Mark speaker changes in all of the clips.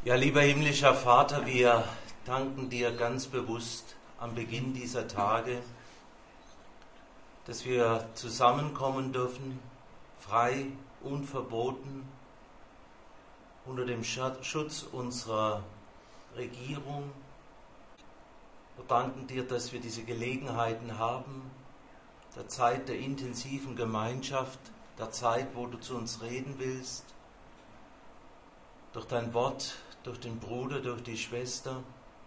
Speaker 1: Ja, lieber himmlischer Vater, wir danken dir ganz bewusst am Beginn dieser Tage, dass wir zusammenkommen dürfen, frei, unverboten, unter dem Schutz unserer Regierung. Wir danken dir, dass wir diese Gelegenheiten haben, der Zeit der intensiven Gemeinschaft, der Zeit, wo du zu uns reden willst, durch dein Wort, durch den Bruder, durch die Schwester.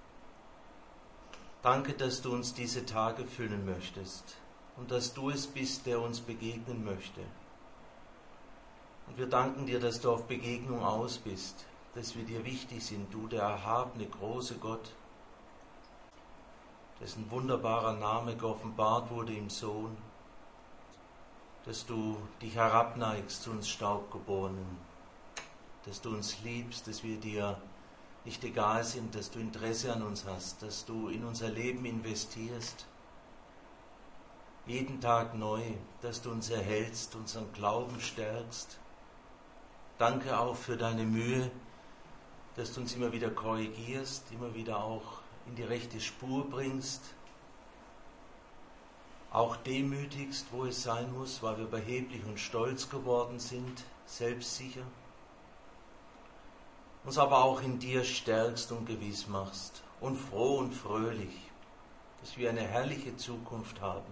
Speaker 1: Danke, dass du uns diese Tage füllen möchtest und dass du es bist, der uns begegnen möchte. Und wir danken dir, dass du auf Begegnung aus bist, dass wir dir wichtig sind, du der erhabene, große Gott, dessen wunderbarer Name geoffenbart wurde im Sohn, dass du dich herabneigst zu uns Staubgeborenen, dass du uns liebst, dass wir dir nicht egal sind, dass du Interesse an uns hast, dass du in unser Leben investierst, jeden Tag neu, dass du uns erhältst, unseren Glauben stärkst. Danke auch für deine Mühe, dass du uns immer wieder korrigierst, immer wieder auch in die rechte Spur bringst, auch demütigst, wo es sein muss, weil wir überheblich und stolz geworden sind, selbstsicher, uns aber auch in dir stärkst und gewiss machst und froh und fröhlich, dass wir eine herrliche Zukunft haben.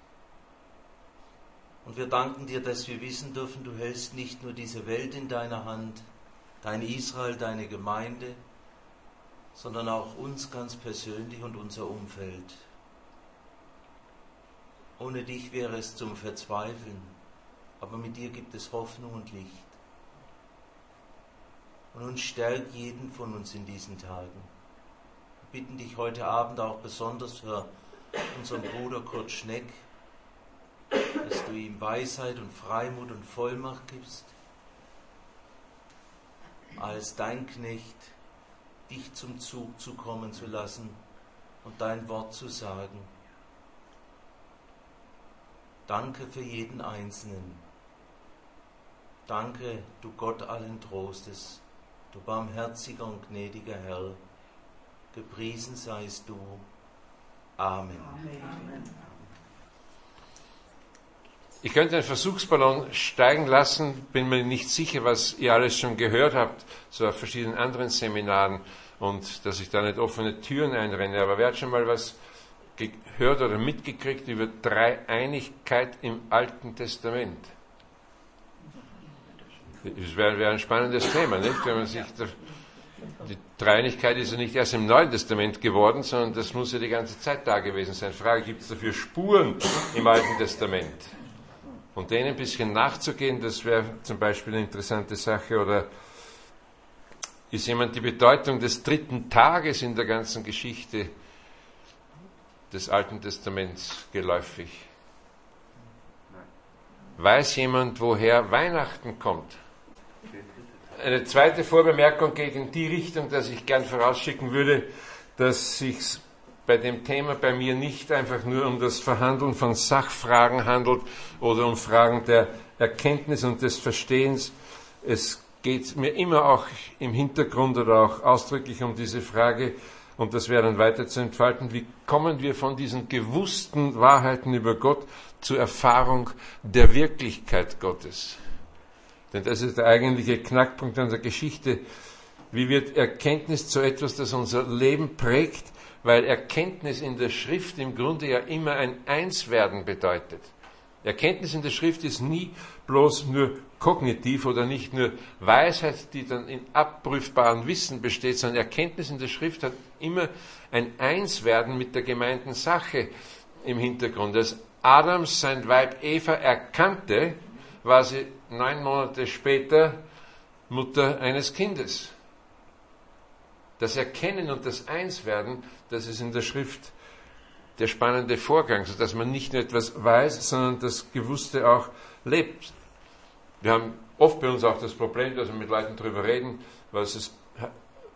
Speaker 1: Und wir danken dir, dass wir wissen dürfen, du hältst nicht nur diese Welt in deiner Hand, dein Israel, deine Gemeinde, sondern auch uns ganz persönlich und unser Umfeld. Ohne dich wäre es zum Verzweifeln, aber mit dir gibt es Hoffnung und Licht. Und uns stärkt jeden von uns in diesen Tagen. Wir bitten dich heute Abend auch besonders für unseren Bruder Kurt Schneck, dass du ihm Weisheit und Freimut und Vollmacht gibst, als dein Knecht dich zum Zug zu kommen zu lassen und dein Wort zu sagen. Danke für jeden Einzelnen. Danke, du Gott allen Trostes, du barmherziger und gnädiger Herr, gepriesen seist du. Amen.
Speaker 2: Amen.
Speaker 3: Ich könnte einen Versuchsballon steigen lassen, bin mir nicht sicher, was ihr alles schon gehört habt, so auf verschiedenen anderen Seminaren, und dass ich da nicht offene Türen einrenne, aber wer hat schon mal was gehört oder mitgekriegt über Dreieinigkeit im Alten Testament? Das wäre ein spannendes Thema, nicht? Wenn man sich die Dreieinigkeit ist ja nicht erst im Neuen Testament geworden, sondern das muss ja die ganze Zeit da gewesen sein. Frage, gibt es dafür Spuren im Alten Testament? Und denen ein bisschen nachzugehen, das wäre zum Beispiel eine interessante Sache. Oder ist jemand die Bedeutung des dritten Tages in der ganzen Geschichte des Alten Testaments geläufig? Weiß jemand, woher Weihnachten kommt? Eine zweite Vorbemerkung geht in die Richtung, dass ich gern vorausschicken würde, dass sich bei dem Thema bei mir nicht einfach nur um das Verhandeln von Sachfragen handelt oder um Fragen der Erkenntnis und des Verstehens. Es geht mir immer auch im Hintergrund oder auch ausdrücklich um diese Frage, und das wäre dann weiter zu entfalten, wie kommen wir von diesen gewussten Wahrheiten über Gott zur Erfahrung der Wirklichkeit Gottes? Denn das ist der eigentliche Knackpunkt an der Geschichte. Wie wird Erkenntnis zu etwas, das unser Leben prägt? Weil Erkenntnis in der Schrift im Grunde ja immer ein Einswerden bedeutet. Erkenntnis in der Schrift ist nie bloß nur kognitiv oder nicht nur Weisheit, die dann in abprüfbarem Wissen besteht, sondern Erkenntnis in der Schrift hat immer ein Einswerden mit der gemeinten Sache im Hintergrund. Als Adam sein Weib Eva erkannte, war sie 9 Monate später Mutter eines Kindes. Das Erkennen und das Einswerden, das ist in der Schrift der spannende Vorgang, sodass man nicht nur etwas weiß, sondern das Gewusste auch lebt. Wir haben oft bei uns auch das Problem, dass wir mit Leuten darüber reden, was es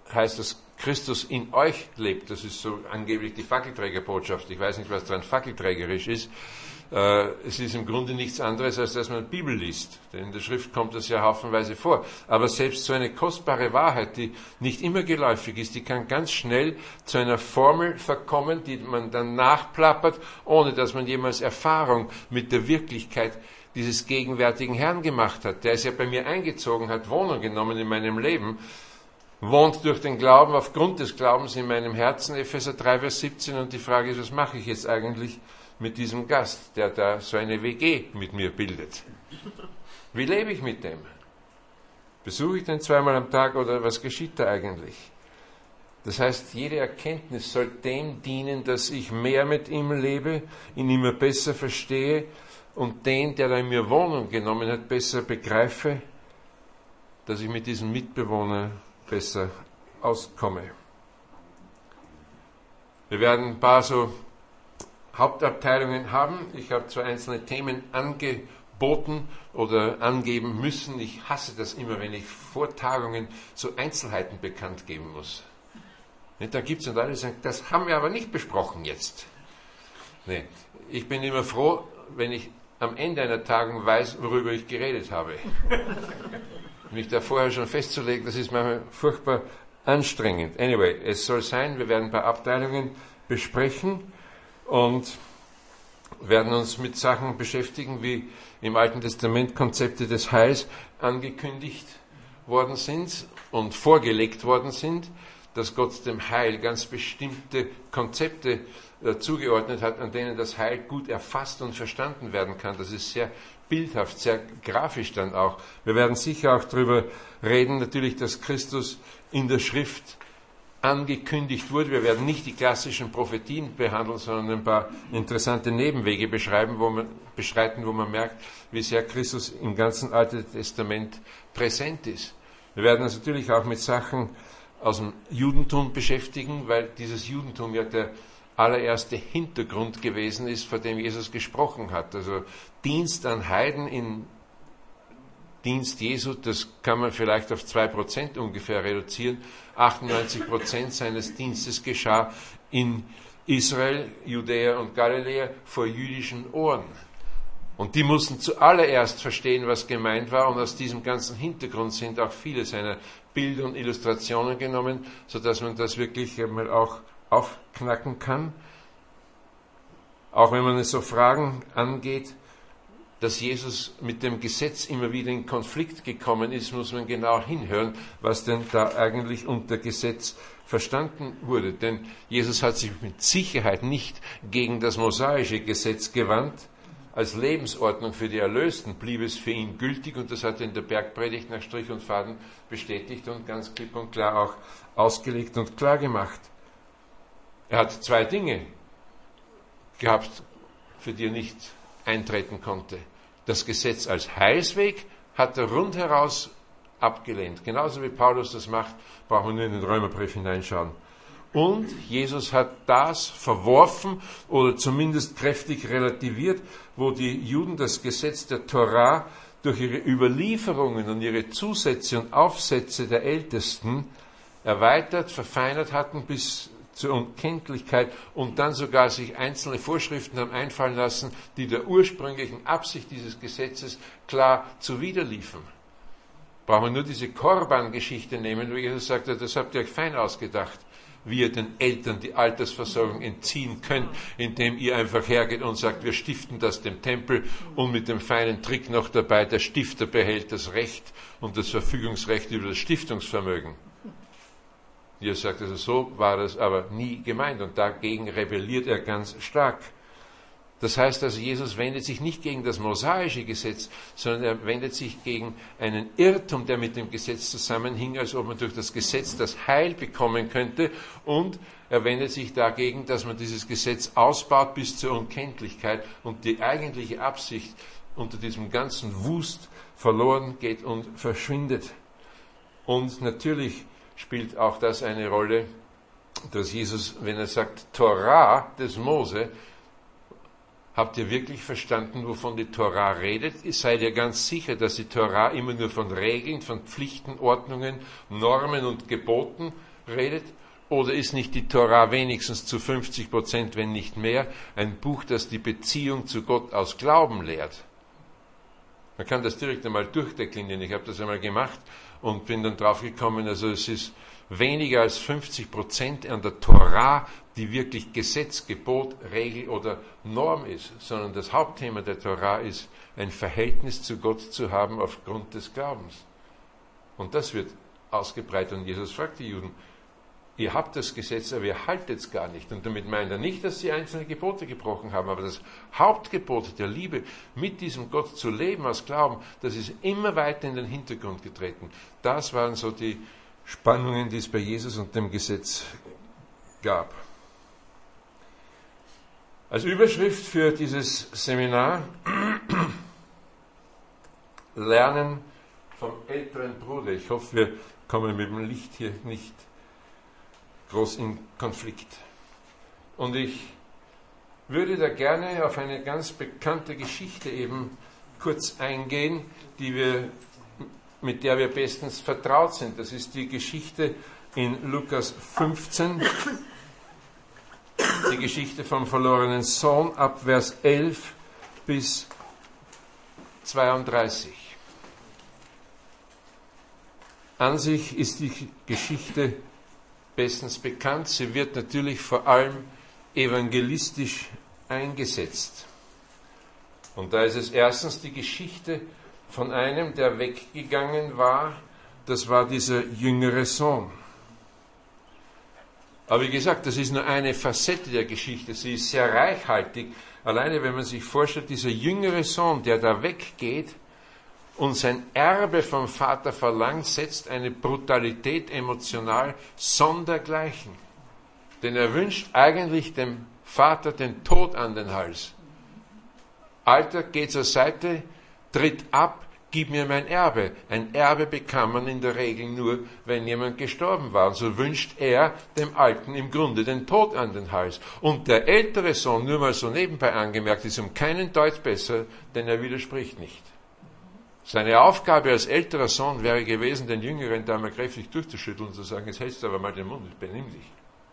Speaker 3: heißt, dass Christus in euch lebt. Das ist so angeblich die Fackelträgerbotschaft. Ich weiß nicht, was daran fackelträgerisch ist. Es ist im Grunde nichts anderes, als dass man die Bibel liest. Denn in der Schrift kommt das ja haufenweise vor. Aber selbst so eine kostbare Wahrheit, die nicht immer geläufig ist, die kann ganz schnell zu einer Formel verkommen, die man dann nachplappert, ohne dass man jemals Erfahrung mit der Wirklichkeit dieses gegenwärtigen Herrn gemacht hat. Der ist ja bei mir eingezogen, hat Wohnung genommen in meinem Leben, wohnt durch den Glauben, aufgrund des Glaubens in meinem Herzen, Epheser 3, Vers 17. Und die Frage ist, was mache ich jetzt eigentlich mit diesem Gast, der da so eine WG mit mir bildet? Wie lebe ich mit dem? Besuche ich den zweimal am Tag oder was geschieht da eigentlich? Das heißt, jede Erkenntnis soll dem dienen, dass ich mehr mit ihm lebe, ihn immer besser verstehe und den, der da in mir Wohnung genommen hat, besser begreife, dass ich mit diesem Mitbewohner besser auskomme. Wir werden ein paar so Hauptabteilungen haben. Ich habe zwar einzelne Themen angeboten oder angeben müssen. Ich hasse das immer, wenn ich vor Tagungen so Einzelheiten bekannt geben muss. Da gibt es Leute, die sagen, das haben wir aber nicht besprochen jetzt. Nee. Ich bin immer froh, wenn ich am Ende einer Tagung weiß, worüber ich geredet habe. Mich da vorher schon festzulegen, das ist manchmal furchtbar anstrengend. Anyway, es soll sein, wir werden ein paar Abteilungen besprechen und werden uns mit Sachen beschäftigen, wie im Alten Testament Konzepte des Heils angekündigt worden sind und vorgelegt worden sind, dass Gott dem Heil ganz bestimmte Konzepte zugeordnet hat, an denen das Heil gut erfasst und verstanden werden kann. Das ist sehr bildhaft, sehr grafisch dann auch. Wir werden sicher auch darüber reden, natürlich, dass Christus in der Schrift angekündigt wurde. Wir werden nicht die klassischen Prophetien behandeln, sondern ein paar interessante Nebenwege beschreiten, wo man merkt, wie sehr Christus im ganzen Alten Testament präsent ist. Wir werden uns natürlich auch mit Sachen aus dem Judentum beschäftigen, weil dieses Judentum ja der allererste Hintergrund gewesen ist, vor dem Jesus gesprochen hat. Also Dienst an Heiden in Dienst Jesu, das kann man vielleicht auf 2% ungefähr reduzieren. 98% seines Dienstes geschah in Israel, Judäa und Galiläa vor jüdischen Ohren. Und die mussten zuallererst verstehen, was gemeint war, und aus diesem ganzen Hintergrund sind auch viele seiner Bilder und Illustrationen genommen, sodass man das wirklich einmal auch aufknacken kann. Auch wenn man es so Fragen angeht, dass Jesus mit dem Gesetz immer wieder in Konflikt gekommen ist, muss man genau hinhören, was denn da eigentlich unter Gesetz verstanden wurde. Denn Jesus hat sich mit Sicherheit nicht gegen das mosaische Gesetz gewandt. Als Lebensordnung für die Erlösten blieb es für ihn gültig, und das hat er in der Bergpredigt nach Strich und Faden bestätigt und ganz klipp und klar auch ausgelegt und klar gemacht. Er hat 2 Dinge gehabt, für die er nicht eintreten konnte. Das Gesetz als Heilsweg hat er rundheraus abgelehnt. Genauso wie Paulus das macht, brauchen wir nur in den Römerbrief hineinschauen. Und Jesus hat das verworfen oder zumindest kräftig relativiert, wo die Juden das Gesetz der Torah durch ihre Überlieferungen und ihre Zusätze und Aufsätze der Ältesten erweitert, verfeinert hatten bis zur Unkenntlichkeit und dann sogar sich einzelne Vorschriften haben einfallen lassen, die der ursprünglichen Absicht dieses Gesetzes klar zuwiderliefen. Brauchen wir nur diese Korban-Geschichte nehmen, wo Jesus sagt, das habt ihr euch fein ausgedacht, wie ihr den Eltern die Altersversorgung entziehen könnt, indem ihr einfach hergeht und sagt, wir stiften das dem Tempel, und mit dem feinen Trick noch dabei, der Stifter behält das Recht und das Verfügungsrecht über das Stiftungsvermögen. Jesus sagt, also so war das aber nie gemeint, und dagegen rebelliert er ganz stark. Das heißt also, Jesus wendet sich nicht gegen das mosaische Gesetz, sondern er wendet sich gegen einen Irrtum, der mit dem Gesetz zusammenhing, als ob man durch das Gesetz das Heil bekommen könnte, und er wendet sich dagegen, dass man dieses Gesetz ausbaut bis zur Unkenntlichkeit und die eigentliche Absicht unter diesem ganzen Wust verloren geht und verschwindet. Und natürlich spielt auch das eine Rolle, dass Jesus, wenn er sagt, Torah des Mose, habt ihr wirklich verstanden, wovon die Torah redet? Seid ihr ganz sicher, dass die Torah immer nur von Regeln, von Pflichten, Ordnungen, Normen und Geboten redet? Oder ist nicht die Tora wenigstens zu 50%, wenn nicht mehr, ein Buch, das die Beziehung zu Gott aus Glauben lehrt? Man kann das direkt einmal durchdeklinieren. Ich habe das einmal gemacht und bin dann drauf gekommen, also es ist weniger als 50% an der Tora, die wirklich Gesetz, Gebot, Regel oder Norm ist, sondern das Hauptthema der Tora ist, ein Verhältnis zu Gott zu haben aufgrund des Glaubens. Und das wird ausgebreitet. Und Jesus fragt die Juden, ihr habt das Gesetz, aber ihr haltet es gar nicht. Und damit meint er nicht, dass sie einzelne Gebote gebrochen haben, aber das Hauptgebot der Liebe, mit diesem Gott zu leben aus Glauben, das ist immer weiter in den Hintergrund getreten. Das waren so die Spannungen, die es bei Jesus und dem Gesetz gab. Als Überschrift für dieses Seminar Lernen vom älteren Bruder. Ich hoffe, wir kommen mit dem Licht hier nicht groß in Konflikt. Und ich würde da gerne auf eine ganz bekannte Geschichte eben kurz eingehen, mit der wir bestens vertraut sind. Das ist die Geschichte in Lukas 15, die Geschichte vom verlorenen Sohn ab Vers 11 bis 32. An sich ist die Geschichte bestens bekannt. Sie wird natürlich vor allem evangelistisch eingesetzt. Und da ist es erstens die Geschichte von einem, der weggegangen war. Das war dieser jüngere Sohn. Aber wie gesagt, das ist nur eine Facette der Geschichte. Sie ist sehr reichhaltig. Alleine wenn man sich vorstellt, dieser jüngere Sohn, der da weggeht und sein Erbe vom Vater verlangt, setzt eine Brutalität emotional sondergleichen. Denn er wünscht eigentlich dem Vater den Tod an den Hals. Alter, geh zur Seite, tritt ab, gib mir mein Erbe. Ein Erbe bekam man in der Regel nur, wenn jemand gestorben war. Und so wünscht er dem Alten im Grunde den Tod an den Hals. Und der ältere Sohn, nur mal so nebenbei angemerkt, ist um keinen Deut besser, denn er widerspricht nicht. Seine Aufgabe als älterer Sohn wäre gewesen, den Jüngeren da mal kräftig durchzuschütteln und zu sagen, jetzt hältst du aber mal den Mund, benimm dich.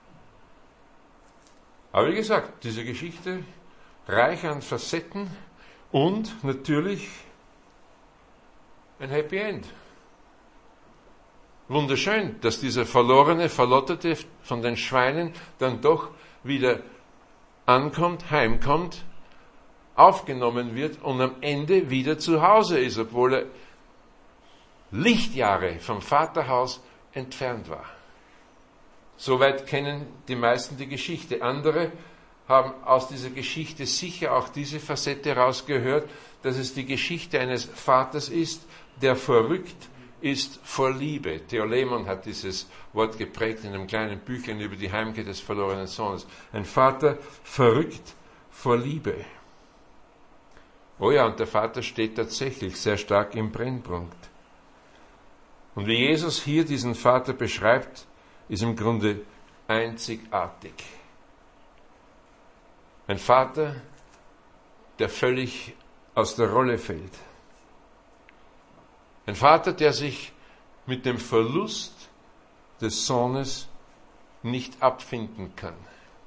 Speaker 3: Aber wie gesagt, diese Geschichte reich an Facetten und natürlich ein Happy End. Wunderschön, dass dieser verlorene, verlotterte von den Schweinen dann doch wieder ankommt, heimkommt, aufgenommen wird und am Ende wieder zu Hause ist, obwohl er Lichtjahre vom Vaterhaus entfernt war. Soweit kennen die meisten die Geschichte. Andere haben aus dieser Geschichte sicher auch diese Facette rausgehört, dass es die Geschichte eines Vaters ist, der verrückt ist vor Liebe. Theolemon hat dieses Wort geprägt in einem kleinen Büchlein über die Heimkehr des verlorenen Sohnes. Ein Vater verrückt vor Liebe. Oh ja, und der Vater steht tatsächlich sehr stark im Brennpunkt. Und wie Jesus hier diesen Vater beschreibt, ist im Grunde einzigartig. Ein Vater, der völlig aus der Rolle fällt. Ein Vater, der sich mit dem Verlust des Sohnes nicht abfinden kann.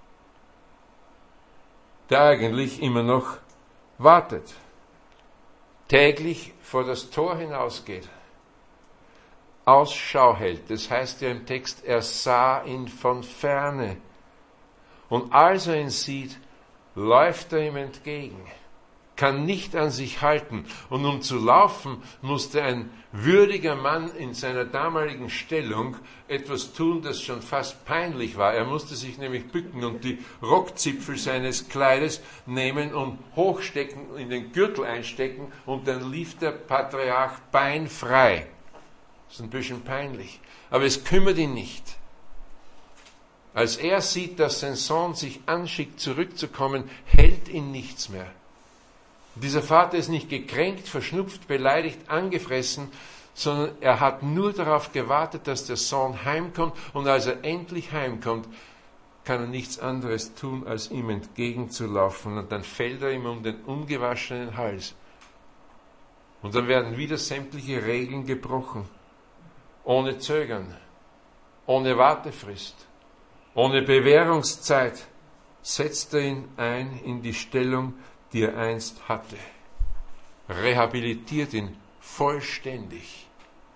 Speaker 3: Der eigentlich immer noch wartet, täglich vor das Tor hinausgeht, Ausschau hält. Das heißt ja im Text, er sah ihn von ferne. Und als er ihn sieht, läuft er ihm entgegen, kann nicht an sich halten. Und um zu laufen, musste ein würdiger Mann in seiner damaligen Stellung etwas tun, das schon fast peinlich war. Er musste sich nämlich bücken und die Rockzipfel seines Kleides nehmen und hochstecken, in den Gürtel einstecken, und dann lief der Patriarch beinfrei. Das ist ein bisschen peinlich, aber es kümmert ihn nicht. Als er sieht, dass sein Sohn sich anschickt, zurückzukommen, hält ihn nichts mehr. Dieser Vater ist nicht gekränkt, verschnupft, beleidigt, angefressen, sondern er hat nur darauf gewartet, dass der Sohn heimkommt, und als er endlich heimkommt, kann er nichts anderes tun, als ihm entgegenzulaufen, und dann fällt er ihm um den ungewaschenen Hals. Und dann werden wieder sämtliche Regeln gebrochen, ohne Zögern. ohne Wartefrist, ohne Bewährungszeit, setzt er ihn ein in die Stellung, die er einst hatte. Rehabilitiert ihn vollständig.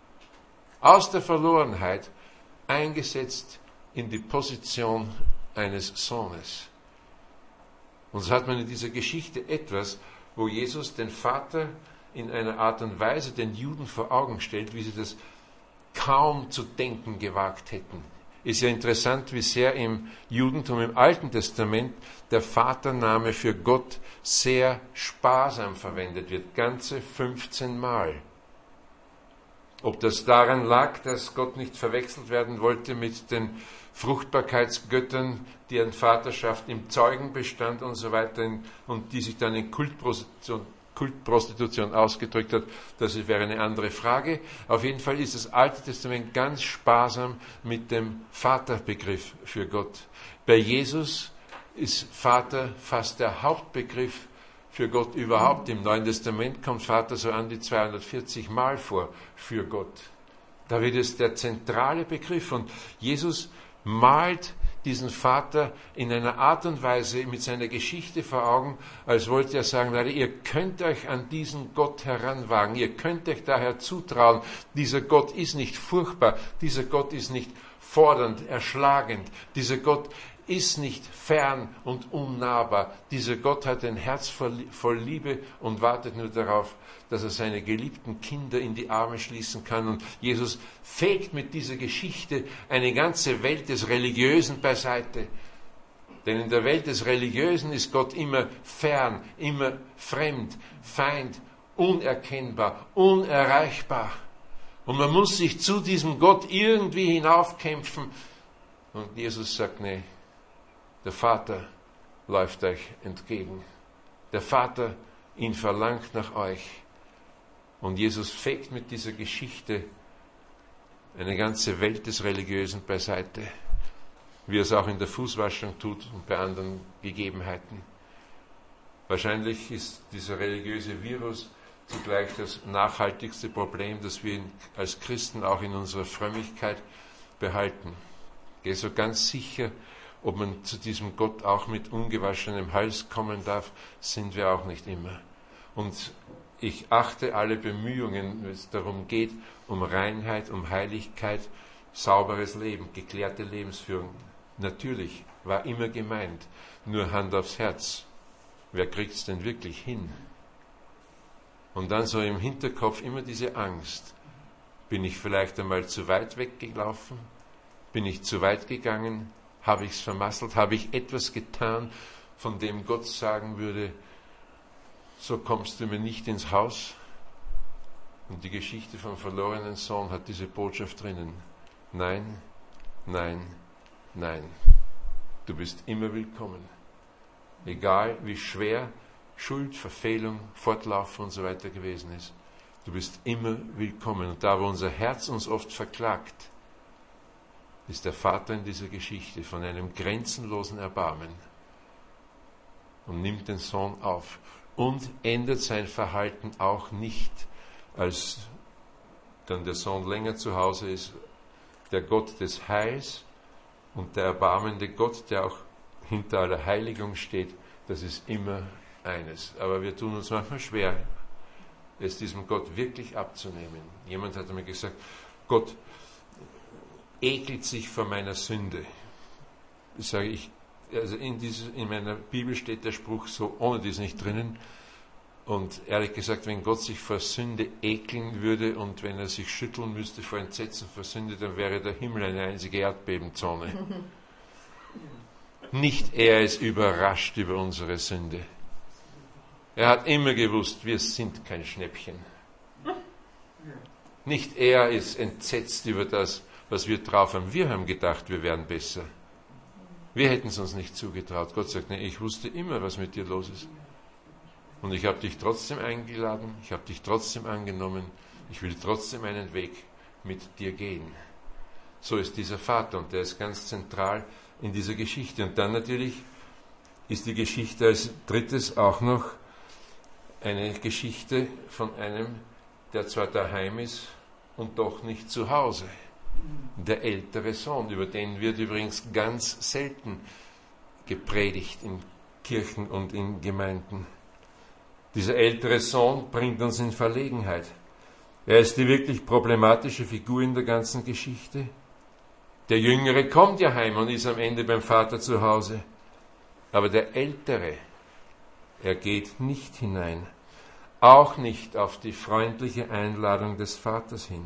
Speaker 3: Aus der Verlorenheit eingesetzt in die Position eines Sohnes. Und so hat man in dieser Geschichte etwas, wo Jesus den Vater in einer Art und Weise den Juden vor Augen stellt, wie sie das kaum zu denken gewagt hätten. Ist ja interessant, wie sehr im Judentum, im Alten Testament, der Vatername für Gott sehr sparsam verwendet wird. Ganze 15 Mal. Ob das daran lag, dass Gott nicht verwechselt werden wollte mit den Fruchtbarkeitsgöttern, deren Vaterschaft im Zeugen bestand und so weiter, und die sich dann in Kultprostitution ausgedrückt hat, das wäre eine andere Frage. Auf jeden Fall ist das Alte Testament ganz sparsam mit dem Vaterbegriff für Gott. Bei Jesus ist Vater fast der Hauptbegriff für Gott überhaupt. Im Neuen Testament kommt Vater so an die 240 Mal vor für Gott. Da wird es der zentrale Begriff, und Jesus malt diesen Vater in einer Art und Weise mit seiner Geschichte vor Augen, als wollte er sagen, Leute, ihr könnt euch an diesen Gott heranwagen, ihr könnt euch daher zutrauen, dieser Gott ist nicht furchtbar, dieser Gott ist nicht fordernd, erschlagend, dieser Gott ist nicht fern und unnahbar, dieser Gott hat ein Herz voll Liebe und wartet nur darauf, dass er seine geliebten Kinder in die Arme schließen kann. Und Jesus fegt mit dieser Geschichte eine ganze Welt des Religiösen beiseite. Denn in der Welt des Religiösen ist Gott immer fern, immer fremd, Feind, unerkennbar, unerreichbar. Und man muss sich zu diesem Gott irgendwie hinaufkämpfen. Und Jesus sagt, nee, der Vater läuft euch entgegen. Der Vater, ihn verlangt nach euch. Und Jesus fegt mit dieser Geschichte eine ganze Welt des Religiösen beiseite, wie er es auch in der Fußwaschung tut und bei anderen Gegebenheiten. Wahrscheinlich ist dieser religiöse Virus zugleich das nachhaltigste Problem, das wir als Christen auch in unserer Frömmigkeit behalten. Gehe so ganz sicher, ob man zu diesem Gott auch mit ungewaschenem Hals kommen darf, sind wir auch nicht immer. Und ich achte alle Bemühungen, wenn es darum geht, um Reinheit, um Heiligkeit, sauberes Leben, geklärte Lebensführung. Natürlich, war immer gemeint, nur Hand aufs Herz. Wer kriegt es denn wirklich hin? Und dann so im Hinterkopf immer diese Angst. Bin ich vielleicht einmal zu weit weggelaufen? Bin ich zu weit gegangen? Habe ich es vermasselt? Habe ich etwas getan, von dem Gott sagen würde, so kommst du mir nicht ins Haus? Und die Geschichte vom verlorenen Sohn hat diese Botschaft drinnen. Nein, nein, nein. Du bist immer willkommen. Egal wie schwer Schuld, Verfehlung, Fortlaufen und so weiter gewesen ist. Du bist immer willkommen. Und da, wo unser Herz uns oft verklagt, ist der Vater in dieser Geschichte von einem grenzenlosen Erbarmen und nimmt den Sohn auf und ändert sein Verhalten auch nicht, als dann der Sohn länger zu Hause ist. Der Gott des Heils und der erbarmende Gott, der auch hinter aller Heiligung steht, das ist immer eines. Aber wir tun uns manchmal schwer, es diesem Gott wirklich abzunehmen. Jemand hat mir gesagt, Gott ekelt sich vor meiner Sünde. Das sage ich, also in meiner Bibel steht der Spruch so, ohne dies nicht drinnen. Und ehrlich gesagt, wenn Gott sich vor Sünde ekeln würde und wenn er sich schütteln müsste vor Entsetzen vor Sünde, dann wäre der Himmel eine einzige Erdbebenzone. Nicht er ist überrascht über unsere Sünde. Er hat immer gewusst, wir sind kein Schnäppchen. Nicht er ist entsetzt über das, was wir drauf haben. Wir haben gedacht, wir wären besser. Wir hätten es uns nicht zugetraut. Gott sagt, nee, ich wusste immer, was mit dir los ist. Und ich habe dich trotzdem eingeladen, ich habe dich trotzdem angenommen, ich will trotzdem einen Weg mit dir gehen. So ist dieser Vater und der ist ganz zentral in dieser Geschichte. Und dann natürlich ist die Geschichte als drittes auch noch eine Geschichte von einem, der zwar daheim ist und doch nicht zu Hause. Der ältere Sohn, über den wird übrigens ganz selten gepredigt in Kirchen und in Gemeinden. Dieser ältere Sohn bringt uns in Verlegenheit. Er ist die wirklich problematische Figur in der ganzen Geschichte. Der Jüngere kommt ja heim und ist am Ende beim Vater zu Hause. Aber der Ältere, er geht nicht hinein, auch nicht auf die freundliche Einladung des Vaters hin.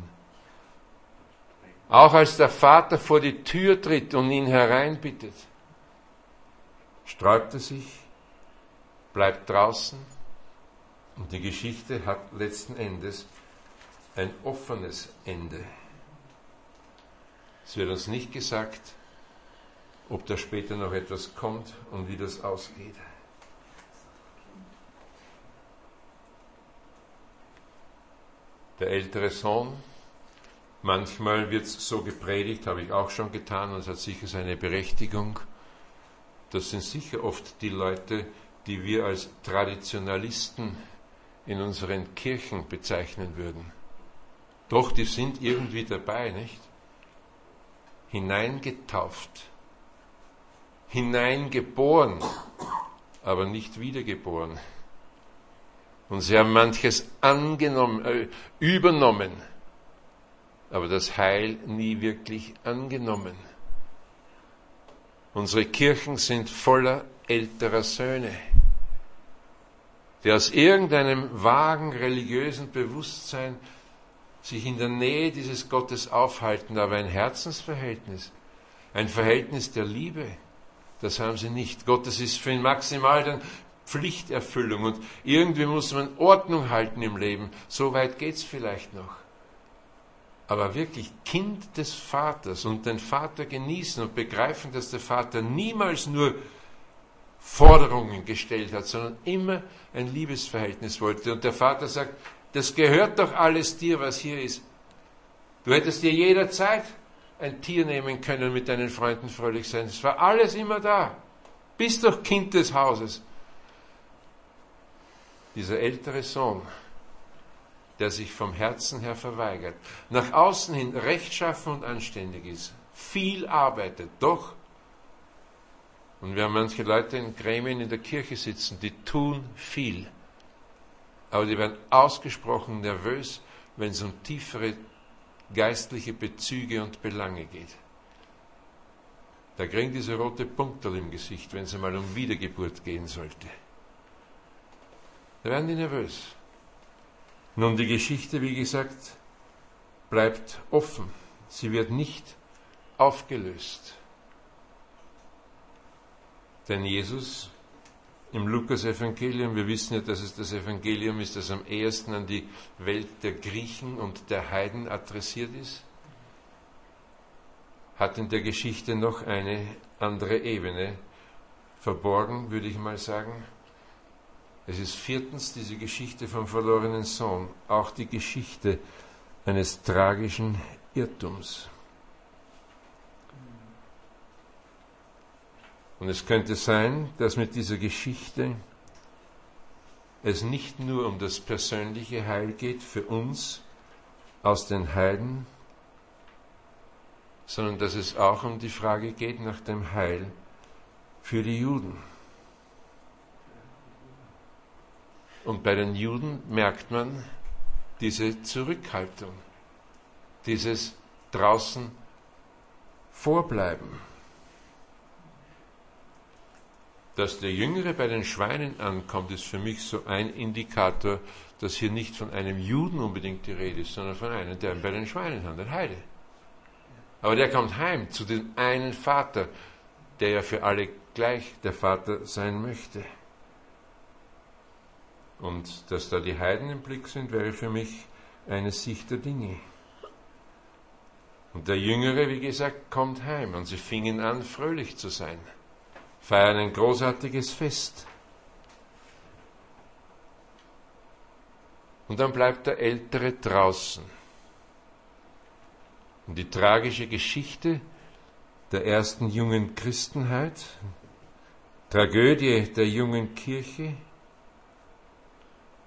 Speaker 3: Auch als der Vater vor die Tür tritt und ihn hereinbittet, sträubt er sich, bleibt draußen und die Geschichte hat letzten Endes ein offenes Ende. Es wird uns nicht gesagt, ob da später noch etwas kommt und wie das ausgeht. Der ältere Sohn, manchmal wird es so gepredigt, habe ich auch schon getan, und es hat sicher seine Berechtigung. Das sind sicher oft die Leute, die wir als Traditionalisten in unseren Kirchen bezeichnen würden. Doch, die sind irgendwie dabei, nicht? Hineingetauft, hineingeboren, aber nicht wiedergeboren. Und sie haben manches übernommen, aber das Heil nie wirklich angenommen. Unsere Kirchen sind voller älterer Söhne, die aus irgendeinem vagen religiösen Bewusstsein sich in der Nähe dieses Gottes aufhalten, aber ein Herzensverhältnis, ein Verhältnis der Liebe, das haben sie nicht. Gottes ist für ihn maximal dann Pflichterfüllung und irgendwie muss man Ordnung halten im Leben. So weit geht's vielleicht noch. Aber wirklich Kind des Vaters und den Vater genießen und begreifen, dass der Vater niemals nur Forderungen gestellt hat, sondern immer ein Liebesverhältnis wollte. Und der Vater sagt, das gehört doch alles dir, was hier ist. Du hättest dir jederzeit ein Tier nehmen können und mit deinen Freunden fröhlich sein. Es war alles immer da. Bist doch Kind des Hauses. Dieser ältere Sohn, der sich vom Herzen her verweigert, nach außen hin rechtschaffen und anständig ist, viel arbeitet, doch. Und wir haben manche Leute in Gremien in der Kirche sitzen, die tun viel. Aber die werden ausgesprochen nervös, wenn es um tiefere geistliche Bezüge und Belange geht. Da kriegen diese rote Punkte im Gesicht, wenn es einmal um Wiedergeburt gehen sollte. Da werden die nervös. Nun, die Geschichte, wie gesagt, bleibt offen. Sie wird nicht aufgelöst. Denn Jesus im Lukas-Evangelium, wir wissen ja, dass es das Evangelium ist, das am ehesten an die Welt der Griechen und der Heiden adressiert ist, hat in der Geschichte noch eine andere Ebene verborgen, würde ich mal sagen. Es ist viertens diese Geschichte vom verlorenen Sohn, auch die Geschichte eines tragischen Irrtums. Und es könnte sein, dass mit dieser Geschichte es nicht nur um das persönliche Heil geht für uns aus den Heiden, sondern dass es auch um die Frage geht nach dem Heil für die Juden. Und bei den Juden merkt man diese Zurückhaltung, dieses draußen Vorbleiben. Dass der Jüngere bei den Schweinen ankommt, ist für mich so ein Indikator, dass hier nicht von einem Juden unbedingt die Rede ist, sondern von einem, der bei den Schweinen hat, ein Heide. Aber der kommt heim zu dem einen Vater, der ja für alle gleich der Vater sein möchte. Und dass da die Heiden im Blick sind, wäre für mich eine Sicht der Dinge. Und der Jüngere, wie gesagt, kommt heim und sie fingen an, fröhlich zu sein. Feiern ein großartiges Fest. Und dann bleibt der Ältere draußen. Und die tragische Geschichte der ersten jungen Christenheit, Tragödie der jungen Kirche,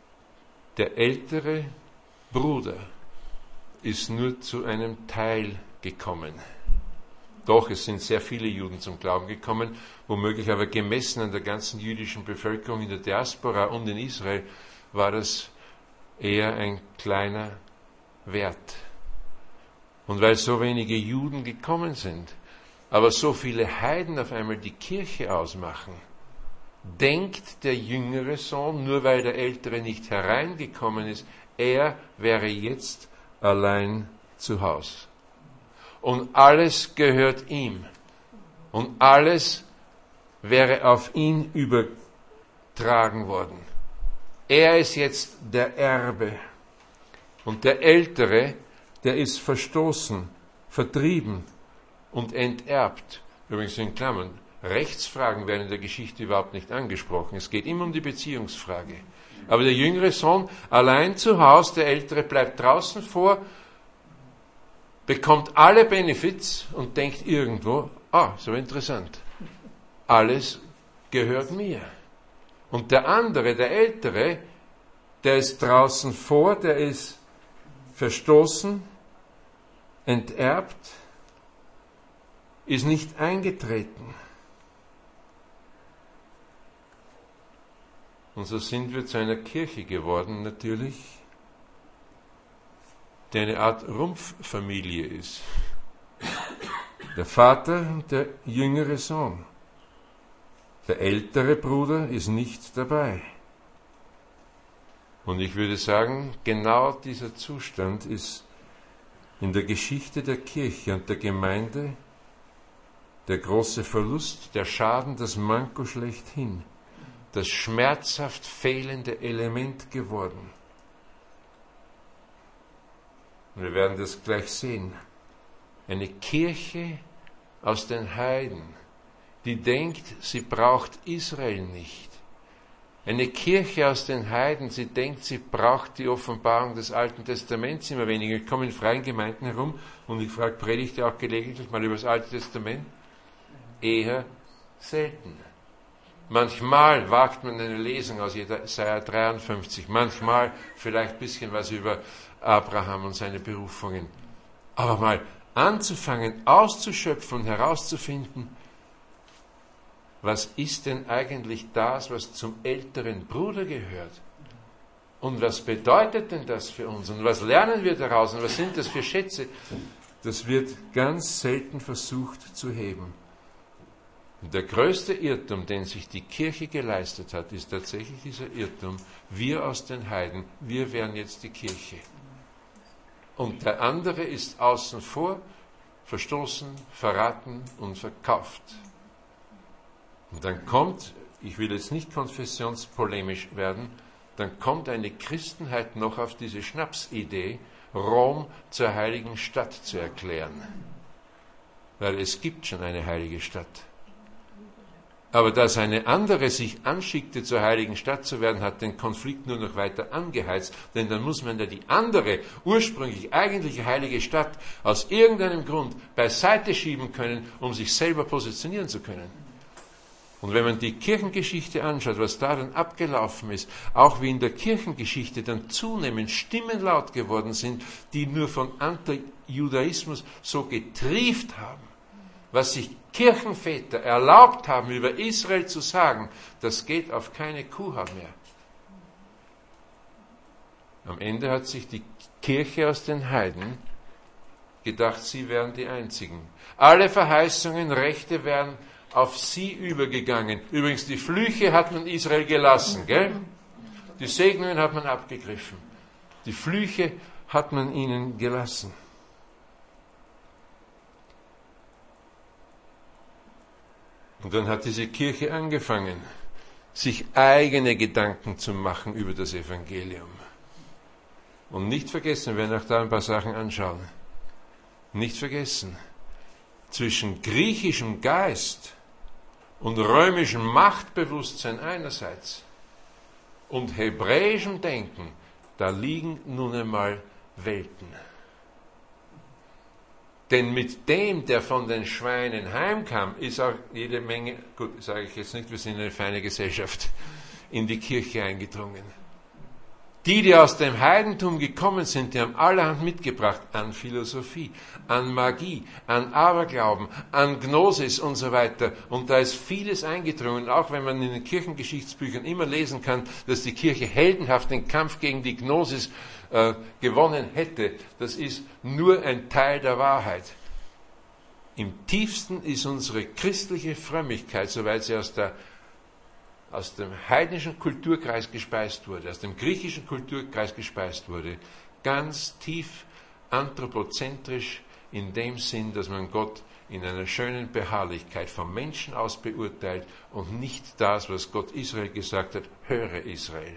Speaker 3: der ältere Bruder ist nur zu einem Teil gekommen. Doch, es sind sehr viele Juden zum Glauben gekommen, womöglich aber gemessen an der ganzen jüdischen Bevölkerung in der Diaspora und in Israel war das eher ein kleiner Wert. Und weil so wenige Juden gekommen sind, aber so viele Heiden auf einmal die Kirche ausmachen, denkt der jüngere Sohn, nur weil der ältere nicht hereingekommen ist, er wäre jetzt allein zu Hause. Und alles gehört ihm. Und alles wäre auf ihn übertragen worden. Er ist jetzt der Erbe. Und der Ältere, der ist verstoßen, vertrieben und enterbt. Übrigens in Klammern, Rechtsfragen werden in der Geschichte überhaupt nicht angesprochen. Es geht immer um die Beziehungsfrage. Aber der jüngere Sohn allein zu Hause, der Ältere bleibt draußen vor, bekommt alle Benefits und denkt irgendwo, so interessant, alles gehört mir. Und der andere, der Ältere, der ist draußen vor, der ist verstoßen, enterbt, ist nicht eingetreten. Und so sind wir zu einer Kirche geworden, natürlich, die eine Art Rumpffamilie ist. Der Vater und der jüngere Sohn. Der ältere Bruder ist nicht dabei. Und ich würde sagen, genau dieser Zustand ist in der Geschichte der Kirche und der Gemeinde der große Verlust, der Schaden, das Manko schlechthin, das schmerzhaft fehlende Element geworden. Und wir werden das gleich sehen. Eine Kirche aus den Heiden, die denkt, sie braucht Israel nicht. Eine Kirche aus den Heiden, sie denkt, sie braucht die Offenbarung des Alten Testaments immer weniger. Ich komme in freien Gemeinden herum und ich predige auch gelegentlich mal über das Alte Testament. Eher selten. Manchmal wagt man eine Lesung aus Jesaja 53, manchmal vielleicht ein bisschen was über Abraham und seine Berufungen. Aber mal anzufangen, auszuschöpfen und herauszufinden, was ist denn eigentlich das, was zum älteren Bruder gehört? Und was bedeutet denn das für uns? Und was lernen wir daraus? Und was sind das für Schätze? Das wird ganz selten versucht zu heben. Und der größte Irrtum, den sich die Kirche geleistet hat, ist tatsächlich dieser Irrtum, wir aus den Heiden, wir wären jetzt die Kirche. Und der andere ist außen vor, verstoßen, verraten und verkauft. Und dann kommt, ich will jetzt nicht konfessionspolemisch werden, dann kommt eine Christenheit noch auf diese Schnapsidee, Rom zur heiligen Stadt zu erklären. Weil es gibt schon eine heilige Stadt. Aber dass eine andere sich anschickte, zur heiligen Stadt zu werden, hat den Konflikt nur noch weiter angeheizt. Denn dann muss man ja die andere, ursprünglich eigentliche heilige Stadt aus irgendeinem Grund beiseite schieben können, um sich selber positionieren zu können. Und wenn man die Kirchengeschichte anschaut, was da dann abgelaufen ist, auch wie in der Kirchengeschichte dann zunehmend Stimmen laut geworden sind, die nur von Antijudaismus so getrieft haben, was sich Kirchenväter erlaubt haben, über Israel zu sagen, das geht auf keine Kuhhaut mehr. Am Ende hat sich die Kirche aus den Heiden gedacht, sie wären die Einzigen. Alle Verheißungen, Rechte wären auf sie übergegangen. Übrigens, die Flüche hat man Israel gelassen, gell? Die Segnungen hat man abgegriffen. Die Flüche hat man ihnen gelassen. Und dann hat diese Kirche angefangen, sich eigene Gedanken zu machen über das Evangelium. Und nicht vergessen, wir werden auch da ein paar Sachen anschauen, nicht vergessen, zwischen griechischem Geist und römischem Machtbewusstsein einerseits und hebräischem Denken, da liegen nun einmal Welten. Denn mit dem, der von den Schweinen heimkam, ist auch jede Menge, gut, sage ich jetzt nicht, wir sind eine feine Gesellschaft, in die Kirche eingedrungen. Die aus dem Heidentum gekommen sind, die haben allerhand mitgebracht an Philosophie, an Magie, an Aberglauben, an Gnosis und so weiter. Und da ist vieles eingedrungen, auch wenn man in den Kirchengeschichtsbüchern immer lesen kann, dass die Kirche heldenhaft den Kampf gegen die Gnosis gewonnen hätte. Das ist nur ein Teil der Wahrheit. Im tiefsten ist unsere christliche Frömmigkeit, soweit sie aus dem heidnischen Kulturkreis gespeist wurde, aus dem griechischen Kulturkreis gespeist wurde, ganz tief anthropozentrisch in dem Sinn, dass man Gott in einer schönen Beharrlichkeit vom Menschen aus beurteilt und nicht das, was Gott Israel gesagt hat, höre Israel.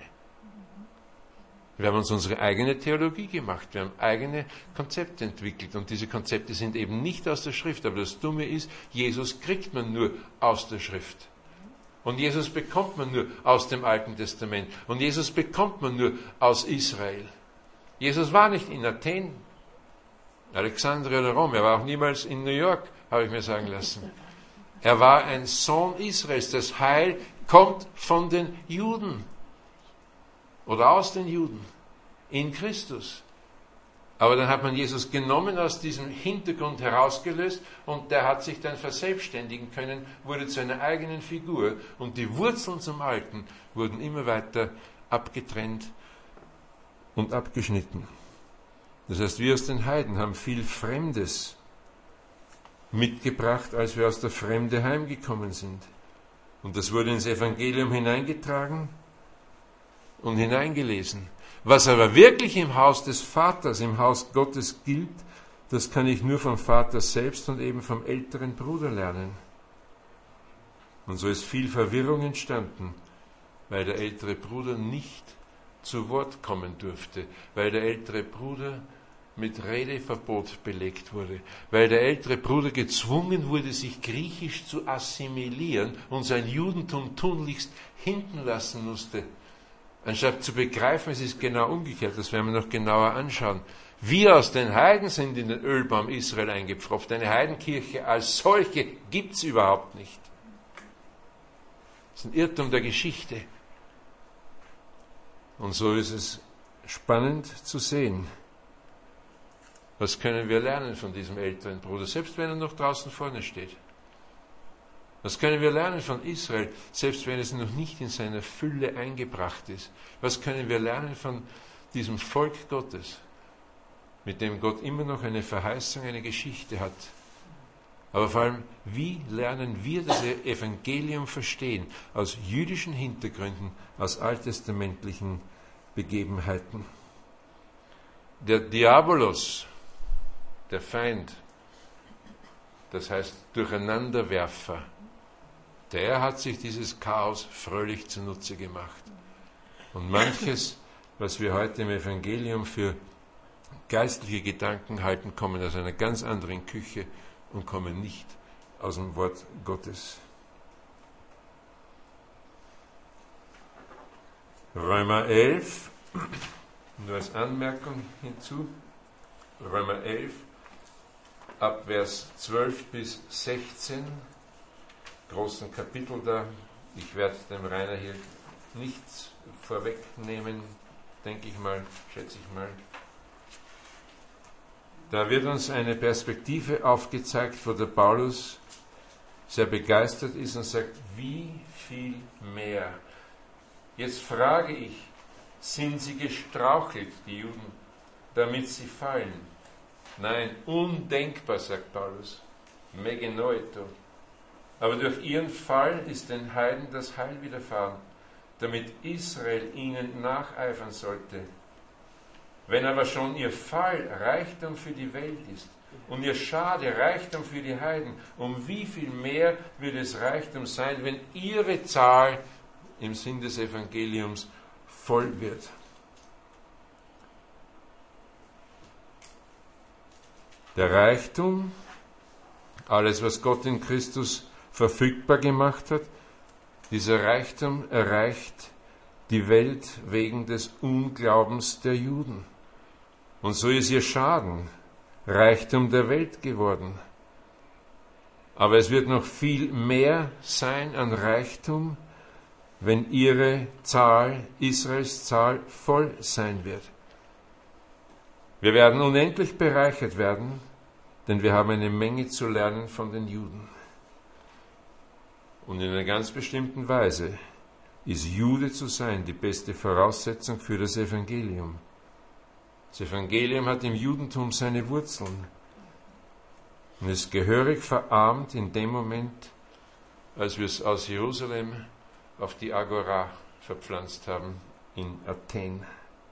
Speaker 3: Wir haben uns unsere eigene Theologie gemacht, wir haben eigene Konzepte entwickelt und diese Konzepte sind eben nicht aus der Schrift, aber das Dumme ist, Jesus kriegt man nur aus der Schrift. Und Jesus bekommt man nur aus dem Alten Testament. Und Jesus bekommt man nur aus Israel. Jesus war nicht in Athen, Alexandria oder Rom, er war auch niemals in New York, habe ich mir sagen lassen. Er war ein Sohn Israels. Das Heil kommt von den Juden oder aus den Juden in Christus. Aber dann hat man Jesus genommen, aus diesem Hintergrund herausgelöst und der hat sich dann verselbstständigen können, wurde zu einer eigenen Figur und die Wurzeln zum Alten wurden immer weiter abgetrennt und abgeschnitten. Das heißt, wir aus den Heiden haben viel Fremdes mitgebracht, als wir aus der Fremde heimgekommen sind. Und das wurde ins Evangelium hineingetragen und hineingelesen. Was aber wirklich im Haus des Vaters, im Haus Gottes gilt, das kann ich nur vom Vater selbst und eben vom älteren Bruder lernen. Und so ist viel Verwirrung entstanden, weil der ältere Bruder nicht zu Wort kommen durfte, weil der ältere Bruder mit Redeverbot belegt wurde, weil der ältere Bruder gezwungen wurde, sich griechisch zu assimilieren und sein Judentum tunlichst hinten lassen musste. Anstatt zu begreifen, es ist genau umgekehrt, das werden wir noch genauer anschauen. Wir aus den Heiden sind in den Ölbaum Israel eingepfropft. Eine Heidenkirche als solche gibt es überhaupt nicht. Das ist ein Irrtum der Geschichte. Und so ist es spannend zu sehen. Was können wir lernen von diesem älteren Bruder, selbst wenn er noch draußen vorne steht? Was können wir lernen von Israel, selbst wenn es noch nicht in seiner Fülle eingebracht ist? Was können wir lernen von diesem Volk Gottes, mit dem Gott immer noch eine Verheißung, eine Geschichte hat? Aber vor allem, wie lernen wir das Evangelium verstehen, aus jüdischen Hintergründen, aus alttestamentlichen Begebenheiten? Der Diabolos, der Feind, das heißt Durcheinanderwerfer, der hat sich dieses Chaos fröhlich zunutze gemacht. Und manches, was wir heute im Evangelium für geistliche Gedanken halten, kommen aus einer ganz anderen Küche und kommen nicht aus dem Wort Gottes. Römer 11, nur als Anmerkung hinzu, Römer 11, ab Vers 12 bis 16, großen Kapitel da. Ich werde dem Rainer hier nichts vorwegnehmen, denke ich mal, schätze ich mal. Da wird uns eine Perspektive aufgezeigt, wo der Paulus sehr begeistert ist und sagt, wie viel mehr. Jetzt frage ich, sind sie gestrauchelt, die Juden, damit sie fallen? Nein, undenkbar, sagt Paulus. Megenoito. Aber durch ihren Fall ist den Heiden das Heil widerfahren, damit Israel ihnen nacheifern sollte. Wenn aber schon ihr Fall Reichtum für die Welt ist und ihr Schade Reichtum für die Heiden, um wie viel mehr wird es Reichtum sein, wenn ihre Zahl im Sinn des Evangeliums voll wird? Der Reichtum, alles was Gott in Christus verfügbar gemacht hat, dieser Reichtum erreicht die Welt wegen des Unglaubens der Juden. Und so ist ihr Schaden Reichtum der Welt geworden. Aber es wird noch viel mehr sein an Reichtum, wenn ihre Zahl, Israels Zahl, voll sein wird. Wir werden unendlich bereichert werden, denn wir haben eine Menge zu lernen von den Juden. Und in einer ganz bestimmten Weise ist Jude zu sein die beste Voraussetzung für das Evangelium. Das Evangelium hat im Judentum seine Wurzeln und ist gehörig verarmt in dem Moment, als wir es aus Jerusalem auf die Agora verpflanzt haben in Athen.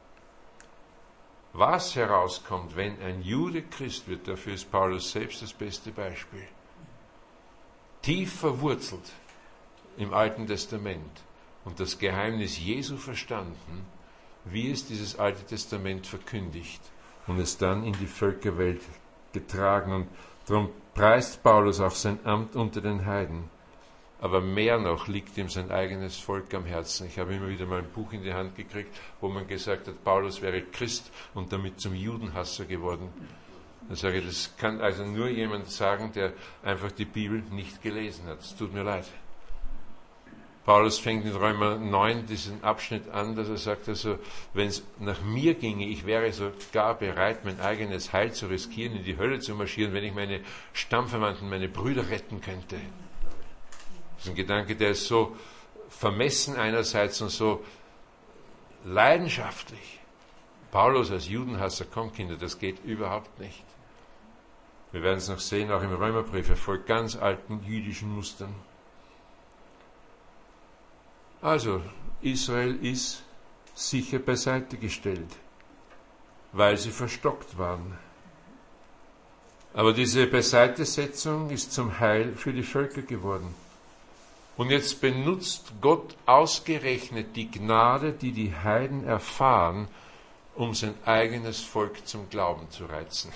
Speaker 3: Was herauskommt, wenn ein Jude Christ wird, dafür ist Paulus selbst das beste Beispiel. Tief verwurzelt im Alten Testament und das Geheimnis Jesu verstanden, wie es dieses Alte Testament verkündigt und es dann in die Völkerwelt getragen. Und darum preist Paulus auch sein Amt unter den Heiden. Aber mehr noch liegt ihm sein eigenes Volk am Herzen. Ich habe immer wieder mal ein Buch in die Hand gekriegt, wo man gesagt hat, Paulus wäre Christ und damit zum Judenhasser geworden. Dann sage ich, das kann also nur jemand sagen, der einfach die Bibel nicht gelesen hat. Es tut mir leid. Paulus fängt in Römer 9 diesen Abschnitt an, dass er sagt, also, wenn es nach mir ginge, ich wäre sogar bereit, mein eigenes Heil zu riskieren, in die Hölle zu marschieren, wenn ich meine Stammverwandten, meine Brüder retten könnte. Das ist ein Gedanke, der ist so vermessen einerseits und so leidenschaftlich. Paulus als Judenhasser, komm Kinder, das geht überhaupt nicht. Wir werden es noch sehen, auch im Römerbrief, er folgt ganz alten jüdischen Mustern. Also, Israel ist sicher beiseite gestellt, weil sie verstockt waren. Aber diese Beiseitesetzung ist zum Heil für die Völker geworden. Und jetzt benutzt Gott ausgerechnet die Gnade, die die Heiden erfahren, um sein eigenes Volk zum Glauben zu reizen.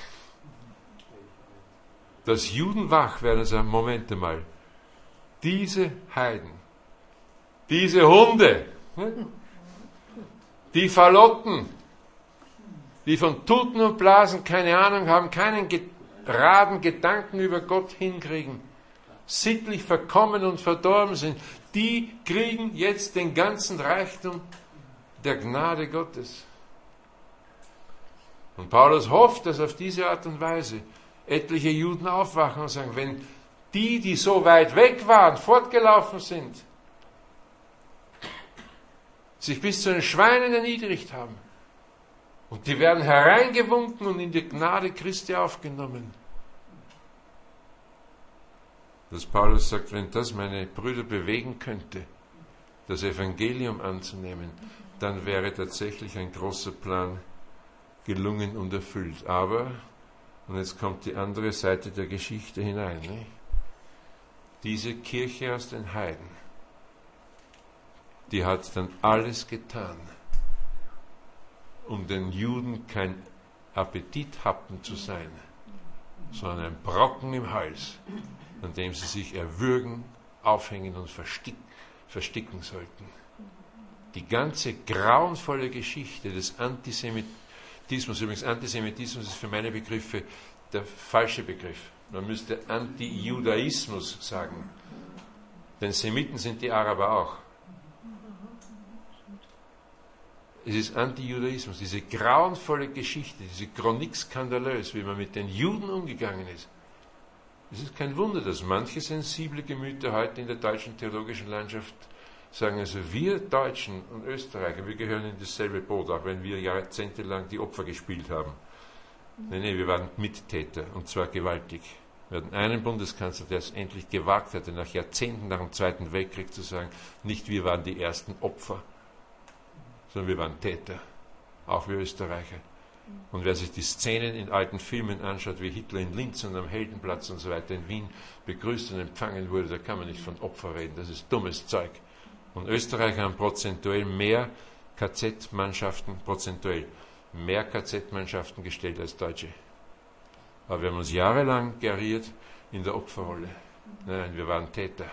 Speaker 3: Dass Juden wach werden und sagen, Moment einmal, diese Heiden, diese Hunde, die Falotten, die von Tuten und Blasen keine Ahnung haben, keinen geraden Gedanken über Gott hinkriegen, sittlich verkommen und verdorben sind, die kriegen jetzt den ganzen Reichtum der Gnade Gottes. Und Paulus hofft, dass auf diese Art und Weise etliche Juden aufwachen und sagen, wenn die so weit weg waren, fortgelaufen sind, sich bis zu den Schweinen erniedrigt haben, und die werden hereingewunken und in die Gnade Christi aufgenommen. Dass Paulus sagt, wenn das meine Brüder bewegen könnte, das Evangelium anzunehmen, dann wäre tatsächlich ein großer Plan gelungen und erfüllt. Aber, und jetzt kommt die andere Seite der Geschichte hinein, ne? Diese Kirche aus den Heiden, die hat dann alles getan, um den Juden kein Appetithappen zu sein, sondern ein Brocken im Hals, an dem sie sich erwürgen, aufhängen und versticken sollten. Die ganze grauenvolle Geschichte des Antisemitismus, übrigens Antisemitismus ist für meine Begriffe der falsche Begriff. Man müsste Antijudaismus sagen. Denn Semiten sind die Araber auch. Es ist Antijudaismus, diese grauenvolle Geschichte, diese Chronique skandalös, wie man mit den Juden umgegangen ist. Es ist kein Wunder, dass manche sensible Gemüter heute in der deutschen theologischen Landschaft sagen, also wir Deutschen und Österreicher, wir gehören in dasselbe Boot, auch wenn wir jahrzehntelang die Opfer gespielt haben. Nein, wir waren Mittäter, und zwar gewaltig. Wir hatten einen Bundeskanzler, der es endlich gewagt hatte, nach Jahrzehnten nach dem Zweiten Weltkrieg zu sagen, nicht wir waren die ersten Opfer, sondern wir waren Täter, auch wir Österreicher. Und wer sich die Szenen in alten Filmen anschaut, wie Hitler in Linz und am Heldenplatz und so weiter in Wien begrüßt und empfangen wurde, da kann man nicht von Opfer reden, das ist dummes Zeug. Und Österreicher haben prozentuell mehr KZ-Mannschaften gestellt als Deutsche. Aber wir haben uns jahrelang geriert in der Opferrolle. Nein, wir waren Täter.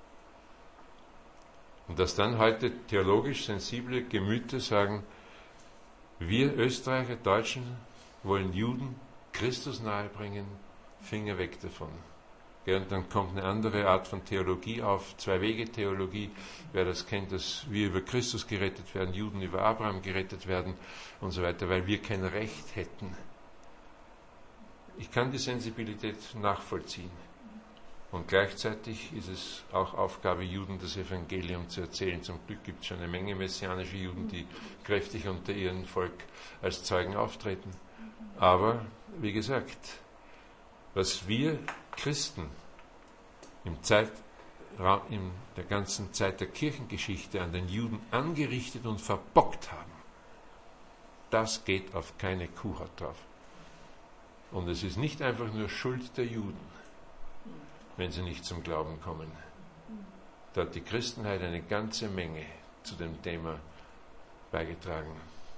Speaker 3: Und dass dann heute theologisch sensible Gemüter sagen, wir Österreicher, Deutschen wollen Juden Christus nahebringen, Finger weg davon. Und dann kommt eine andere Art von Theologie auf, Zwei-Wege-Theologie. Wer das kennt, dass wir über Christus gerettet werden, Juden über Abraham gerettet werden und so weiter, weil wir kein Recht hätten. Ich kann die Sensibilität nachvollziehen. Und gleichzeitig ist es auch Aufgabe, Juden das Evangelium zu erzählen. Zum Glück gibt es schon eine Menge messianische Juden, die kräftig unter ihrem Volk als Zeugen auftreten. Aber, wie gesagt, was wir Christen in der ganzen Zeit der Kirchengeschichte an den Juden angerichtet und verbockt haben, das geht auf keine Kuhhaut drauf. Und es ist nicht einfach nur Schuld der Juden, wenn sie nicht zum Glauben kommen. Da hat die Christenheit eine ganze Menge zu dem Thema beigetragen.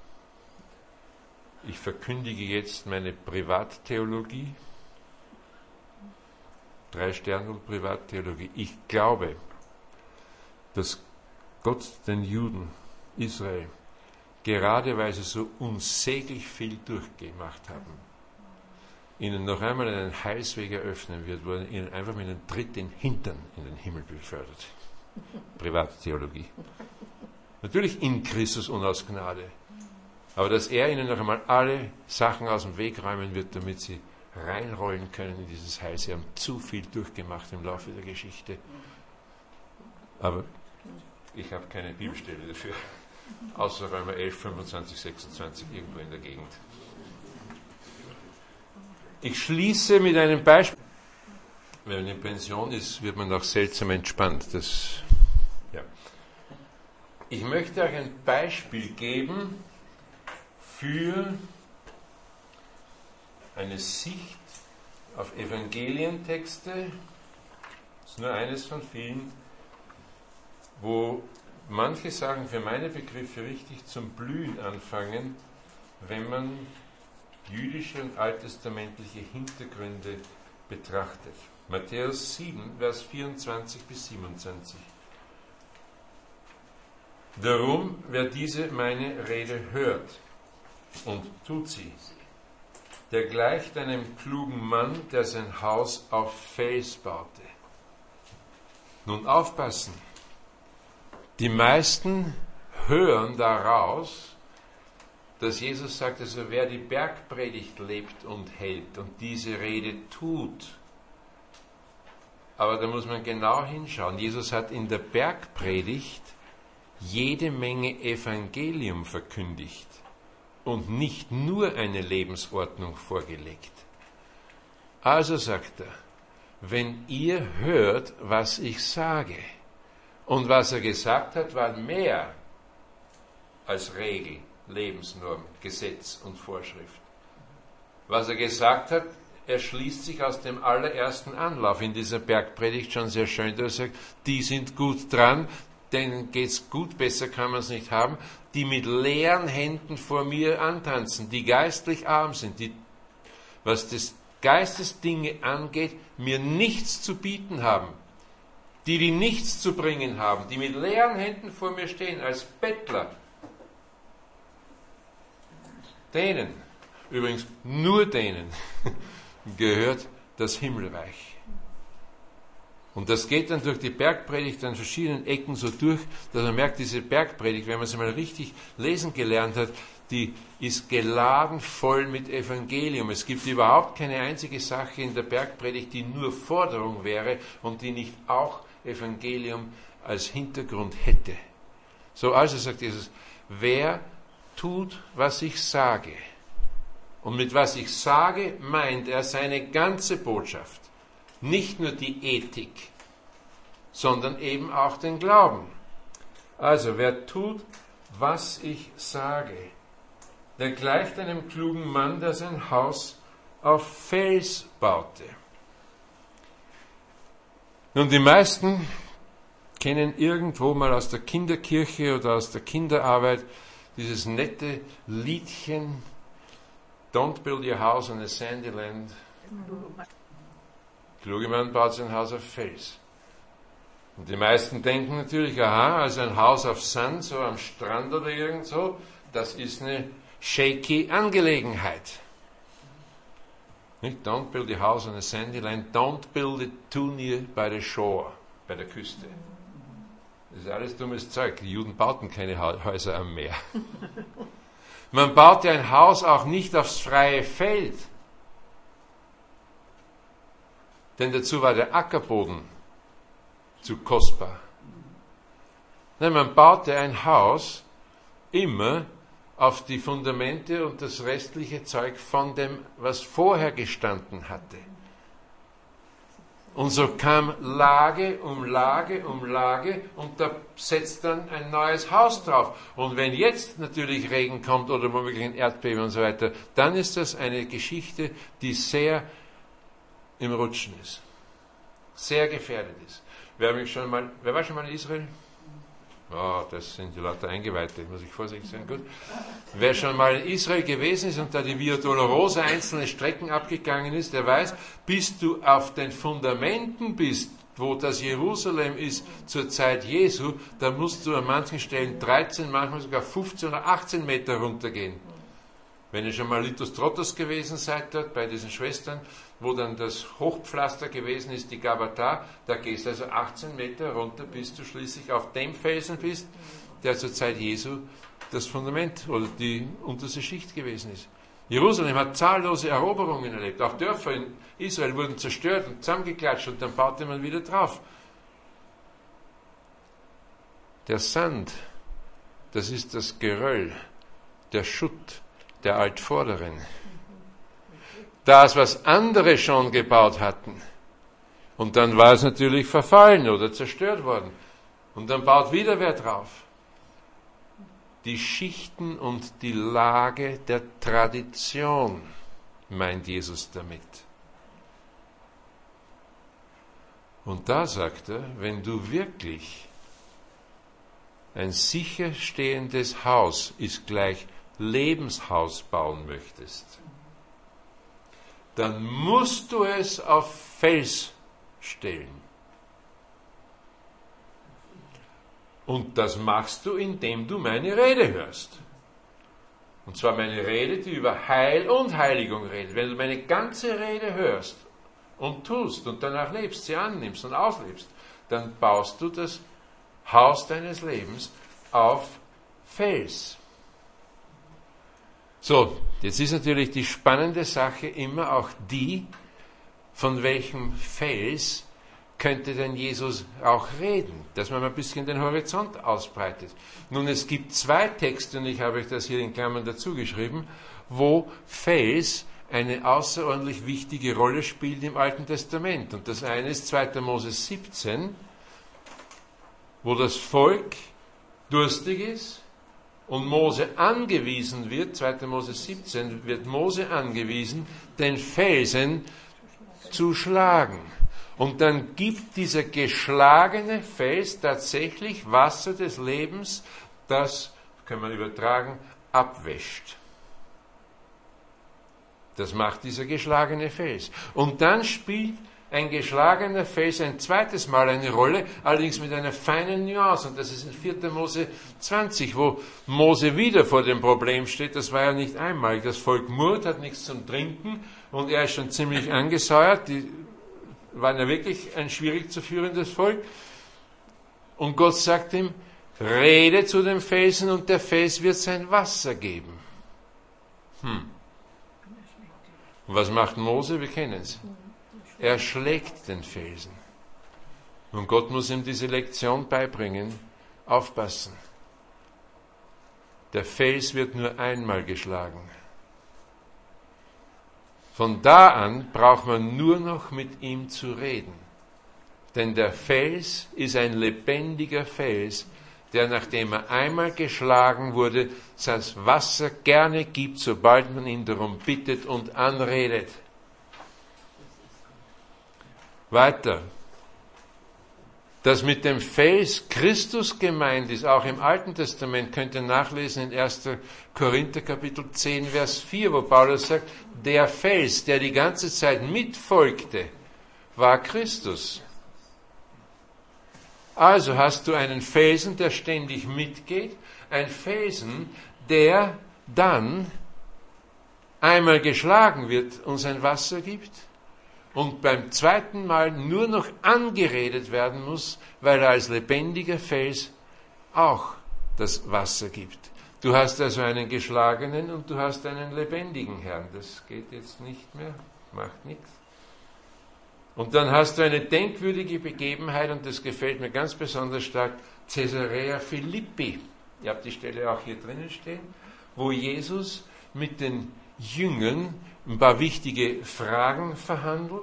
Speaker 3: Ich verkündige jetzt meine Privattheologie. 3 Sterne Privattheologie. Ich glaube, dass Gott den Juden, Israel, gerade weil sie so unsäglich viel durchgemacht haben, ihnen noch einmal einen Heilsweg eröffnen wird, wo er ihnen einfach mit einem Tritt in den Hintern in den Himmel befördert. Privattheologie. Natürlich in Christus und aus Gnade. Aber dass er ihnen noch einmal alle Sachen aus dem Weg räumen wird, damit sie reinrollen können in dieses Heil. Sie haben zu viel durchgemacht im Laufe der Geschichte. Aber ich habe keine Bibelstelle dafür. Außer Römer 11, 25, 26, irgendwo in der Gegend. Ich schließe mit einem Beispiel. Wenn man in Pension ist, wird man auch seltsam entspannt. Ich möchte euch ein Beispiel geben für eine Sicht auf Evangelientexte. Das ist nur eines von vielen, wo manche Sachen für meine Begriffe richtig zum Blühen anfangen, wenn man jüdische und alttestamentliche Hintergründe betrachtet. Matthäus 7, Vers 24 bis 27. Darum, wer diese meine Rede hört und tut sie, der gleicht einem klugen Mann, der sein Haus auf Fels baute. Nun aufpassen. Die meisten hören daraus, dass Jesus sagt, also wer die Bergpredigt lebt und hält und diese Rede tut. Aber da muss man genau hinschauen. Jesus hat in der Bergpredigt jede Menge Evangelium verkündigt und nicht nur eine Lebensordnung vorgelegt. Also sagt er, wenn ihr hört, was ich sage, und was er gesagt hat, war mehr als Regel, Lebensnorm, Gesetz und Vorschrift. Was er gesagt hat, erschließt sich aus dem allerersten Anlauf in dieser Bergpredigt schon sehr schön, da er sagt, die sind gut dran, denen geht's gut, besser kann man es nicht haben, die mit leeren Händen vor mir antanzen, die geistlich arm sind, die, was des Geistes Dinge angeht, mir nichts zu bieten haben, die nichts zu bringen haben, die mit leeren Händen vor mir stehen, als Bettler, denen, übrigens nur denen, gehört das Himmelreich. Und das geht dann durch die Bergpredigt an verschiedenen Ecken so durch, dass man merkt, diese Bergpredigt, wenn man sie mal richtig lesen gelernt hat, die ist geladen voll mit Evangelium. Es gibt überhaupt keine einzige Sache in der Bergpredigt, die nur Forderung wäre und die nicht auch Evangelium als Hintergrund hätte. So also sagt Jesus, wer tut, was ich sage. Und mit was ich sage, meint er seine ganze Botschaft. Nicht nur die Ethik, sondern eben auch den Glauben. Also, wer tut, was ich sage, der gleicht einem klugen Mann, der sein Haus auf Fels baute. Nun, die meisten kennen irgendwo mal aus der Kinderkirche oder aus der Kinderarbeit dieses nette Liedchen Don't build your house on a sandy land. Kluge Mann baut sein Haus auf Fels. Und die meisten denken natürlich, aha, also ein Haus auf Sand, so am Strand oder irgend so, das ist eine shaky Angelegenheit. Nicht? Don't build a house on a sandy land, don't build it too near by the shore, bei der Küste. Das ist alles dummes Zeug. Die Juden bauten keine Häuser am Meer. Man baute ein Haus auch nicht aufs freie Feld, denn dazu war der Ackerboden zu kostbar. Nein, man baute ein Haus immer auf die Fundamente und das restliche Zeug von dem, was vorher gestanden hatte. Und so kam Lage um Lage um Lage und da setzt dann ein neues Haus drauf. Und wenn jetzt natürlich Regen kommt oder womöglich ein Erdbeben und so weiter, dann ist das eine Geschichte, die sehr im Rutschen ist. Sehr gefährdet ist. Wer war schon mal in Israel? Oh, das sind die lauter Eingeweihte, muss ich vorsichtig sein, gut. Wer schon mal in Israel gewesen ist und da die Via Dolorosa einzelne Strecken abgegangen ist, der weiß, bis du auf den Fundamenten bist, wo das Jerusalem ist zur Zeit Jesu, da musst du an manchen Stellen 13, manchmal sogar 15 oder 18 Meter runtergehen. Wenn ihr schon mal Lithos-Trottos gewesen seid dort, bei diesen Schwestern, wo dann das Hochpflaster gewesen ist, die Gabata, da gehst du also 18 Meter runter, bis du schließlich auf dem Felsen bist, der zur Zeit Jesu das Fundament oder die unterste Schicht gewesen ist. Jerusalem hat zahllose Eroberungen erlebt. Auch Dörfer in Israel wurden zerstört und zusammengeklatscht und dann baute man wieder drauf. Der Sand, das ist das Geröll, der Schutt der Altvorderen. Das, was andere schon gebaut hatten. Und dann war es natürlich verfallen oder zerstört worden. Und dann baut wieder wer drauf. Die Schichten und die Lage der Tradition, meint Jesus damit. Und da sagt er, wenn du wirklich ein sicher stehendes Haus ist gleich Lebenshaus bauen möchtest, dann musst du es auf Fels stellen. Und das machst du, indem du meine Rede hörst. Und zwar meine Rede, die über Heil und Heiligung redet. Wenn du meine ganze Rede hörst und tust und danach lebst, sie annimmst und auslebst, dann baust du das Haus deines Lebens auf Fels. So, jetzt ist natürlich die spannende Sache immer auch die, von welchem Fels könnte denn Jesus auch reden, dass man ein bisschen den Horizont ausbreitet. Nun, es gibt zwei Texte, und ich habe euch das hier in Klammern dazu geschrieben, wo Fels eine außerordentlich wichtige Rolle spielt im Alten Testament. Und das eine ist 2. Mose 17, wo das Volk durstig ist und Mose angewiesen wird, 2. Mose 17, wird Mose angewiesen, den Felsen zu schlagen. Und dann gibt dieser geschlagene Fels tatsächlich Wasser des Lebens, das, kann man übertragen, abwäscht. Das macht dieser geschlagene Fels. Und dann spielt ein geschlagener Fels ein zweites Mal eine Rolle, allerdings mit einer feinen Nuance. Und das ist in 4. Mose 20, wo Mose wieder vor dem Problem steht. Das war ja nicht einmalig. Das Volk murrt, hat nichts zum Trinken und er ist schon ziemlich angesäuert. Die waren ja wirklich ein schwierig zu führendes Volk. Und Gott sagt ihm, rede zu dem Felsen und der Fels wird sein Wasser geben. Und was macht Mose? Wir kennen es. Er schlägt den Felsen. Und Gott muss ihm diese Lektion beibringen. Aufpassen. Der Fels wird nur einmal geschlagen. Von da an braucht man nur noch mit ihm zu reden. Denn der Fels ist ein lebendiger Fels, der, nachdem er einmal geschlagen wurde, das Wasser gerne gibt, sobald man ihn darum bittet und anredet. Weiter. Dass mit dem Fels Christus gemeint ist, auch im Alten Testament, könnt ihr nachlesen in 1. Korinther Kapitel 10, Vers 4, wo Paulus sagt, der Fels, der die ganze Zeit mitfolgte, war Christus. Also hast du einen Felsen, der ständig mitgeht, ein Felsen, der dann einmal geschlagen wird und sein Wasser gibt und beim zweiten Mal nur noch angeredet werden muss, weil er als lebendiger Fels auch das Wasser gibt. Du hast also einen geschlagenen und du hast einen lebendigen Herrn. Das geht jetzt nicht mehr, macht nichts. Und dann hast du eine denkwürdige Begebenheit, und das gefällt mir ganz besonders stark, Caesarea Philippi. Ihr habt die Stelle auch hier drinnen stehen, wo Jesus mit den Jüngern ein paar wichtige Fragen verhandelt.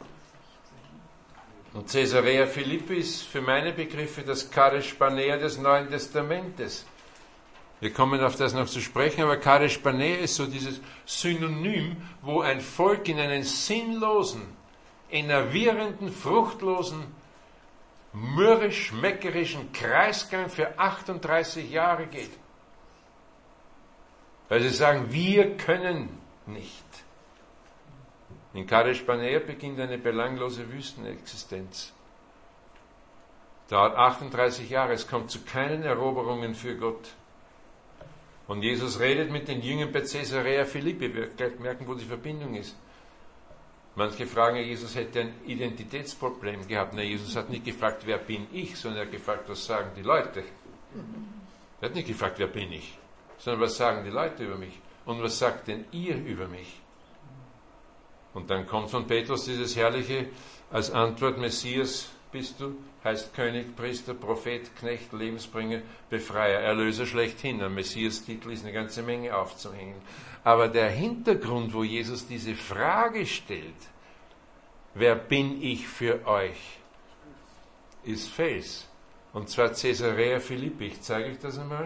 Speaker 3: Und Caesarea Philippi ist für meine Begriffe das Kadesh Barnea des Neuen Testamentes. Wir kommen auf das noch zu sprechen, aber Kadesh Barnea ist so dieses Synonym, wo ein Volk in einen sinnlosen, enervierenden, fruchtlosen, mürrisch-meckerischen Kreisgang für 38 Jahre geht. Weil sie sagen, wir können nicht. In Kadesh Barnea beginnt eine belanglose Wüstenexistenz. Dauert 38 Jahre, es kommt zu keinen Eroberungen für Gott. Und Jesus redet mit den Jüngern bei Caesarea Philippi. Wir gleich merken, wo die Verbindung ist. Manche fragen, Jesus hätte ein Identitätsproblem gehabt. Nein, Jesus hat nicht gefragt, wer bin ich, sondern er hat gefragt, was sagen die Leute. Er hat nicht gefragt, wer bin ich, sondern was sagen die Leute über mich und was sagt denn ihr über mich? Und dann kommt von Petrus dieses herrliche, als Antwort, Messias bist du, heißt König, Priester, Prophet, Knecht, Lebensbringer, Befreier, Erlöser schlechthin. Am Messias-Titel ist eine ganze Menge aufzuhängen. Aber der Hintergrund, wo Jesus diese Frage stellt, wer bin ich für euch, ist Fels. Und zwar Caesarea Philippi. Ich zeige euch das einmal.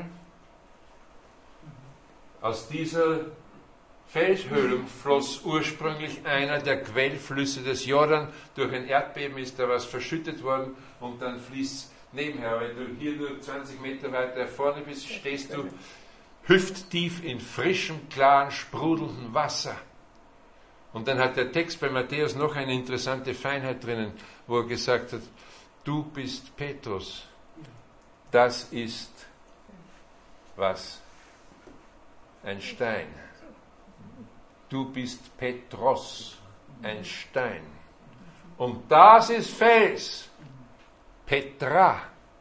Speaker 3: Aus dieser Felshöhlung floss ursprünglich einer der Quellflüsse des Jordan. Durch ein Erdbeben ist da was verschüttet worden und dann fließt nebenher. Wenn du hier nur 20 Meter weiter vorne bist, stehst du hüfttief in frischem, klaren, sprudelndem Wasser. Und dann hat der Text bei Matthäus noch eine interessante Feinheit drinnen, wo er gesagt hat, du bist Petrus. Das ist was? Ein Stein. Du bist Petros, ein Stein. Und das ist Fels. Petra.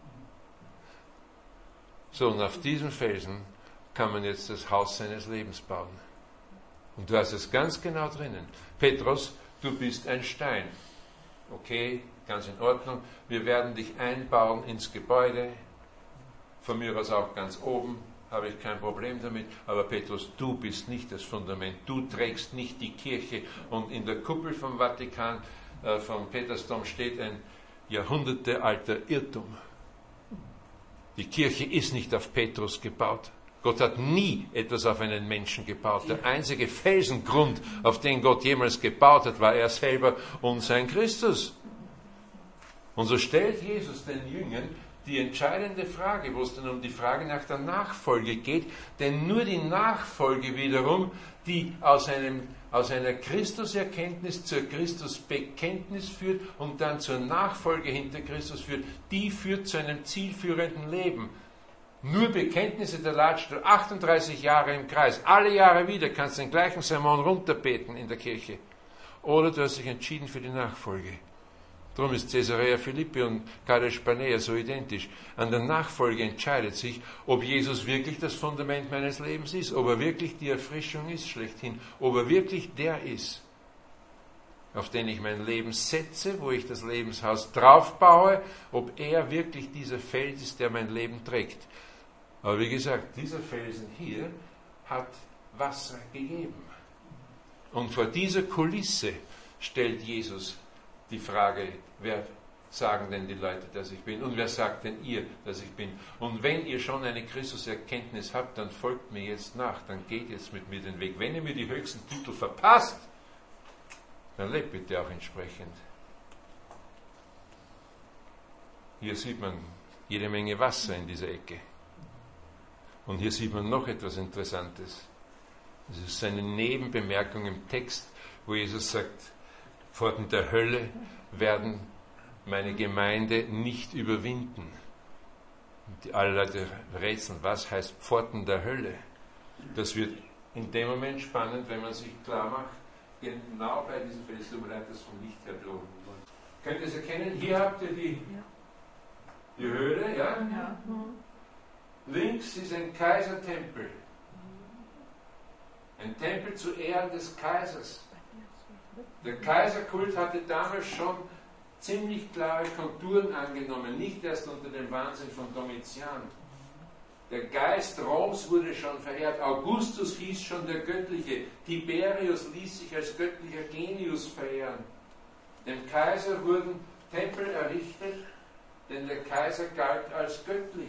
Speaker 3: So, und auf diesem Felsen kann man jetzt das Haus seines Lebens bauen. Und du hast es ganz genau drinnen. Petros, du bist ein Stein. Okay, ganz in Ordnung. Wir werden dich einbauen ins Gebäude. Von mir aus auch ganz oben. Habe ich kein Problem damit. Aber Petrus, du bist nicht das Fundament. Du trägst nicht die Kirche. Und in der Kuppel vom Vatikan, vom Petersdom, steht ein jahrhundertealter Irrtum. Die Kirche ist nicht auf Petrus gebaut. Gott hat nie etwas auf einen Menschen gebaut. Der einzige Felsengrund, auf den Gott jemals gebaut hat, war er selber und sein Christus. Und so stellt Jesus den Jüngern die entscheidende Frage, wo es dann um die Frage nach der Nachfolge geht, denn nur die Nachfolge wiederum, die aus einer Christuserkenntnis zur Christusbekenntnis führt und dann zur Nachfolge hinter Christus führt, die führt zu einem zielführenden Leben. Nur Bekenntnisse, der latscht 38 Jahre im Kreis, alle Jahre wieder kannst du den gleichen Sermon runterbeten in der Kirche. Oder du hast dich entschieden für die Nachfolge. Darum ist Caesarea Philippi und Kadesh Barnea so identisch. An der Nachfolge entscheidet sich, ob Jesus wirklich das Fundament meines Lebens ist, ob er wirklich die Erfrischung ist schlechthin, ob er wirklich der ist, auf den ich mein Leben setze, wo ich das Lebenshaus draufbaue, ob er wirklich dieser Fels ist, der mein Leben trägt. Aber wie gesagt, dieser Felsen hier hat Wasser gegeben. Und vor dieser Kulisse stellt Jesus die Frage, wer sagen denn die Leute, dass ich bin? Und wer sagt denn ihr, dass ich bin? Und wenn ihr schon eine Christuserkenntnis habt, dann folgt mir jetzt nach, dann geht jetzt mit mir den Weg. Wenn ihr mir die höchsten Titel verpasst, dann lebt bitte auch entsprechend. Hier sieht man jede Menge Wasser in dieser Ecke. Und hier sieht man noch etwas Interessantes. Das ist eine Nebenbemerkung im Text, wo Jesus sagt, Pforten der Hölle werden meine Gemeinde nicht überwinden. Und alle Leute rätseln, was heißt Pforten der Hölle? Das wird in dem Moment spannend, wenn man sich klar macht, genau bei diesem Fels, tut mir leid, das vom Licht her droben. Könnt ihr es erkennen? Hier habt ihr die Höhle, ja?
Speaker 2: Ja.
Speaker 3: Links ist ein Kaisertempel. Ein Tempel zu Ehren des Kaisers. Der Kaiserkult hatte damals schon ziemlich klare Konturen angenommen, nicht erst unter dem Wahnsinn von Domitian. Der Geist Roms wurde schon verehrt, Augustus hieß schon der Göttliche, Tiberius ließ sich als göttlicher Genius verehren. Dem Kaiser wurden Tempel errichtet, denn der Kaiser galt als göttlich.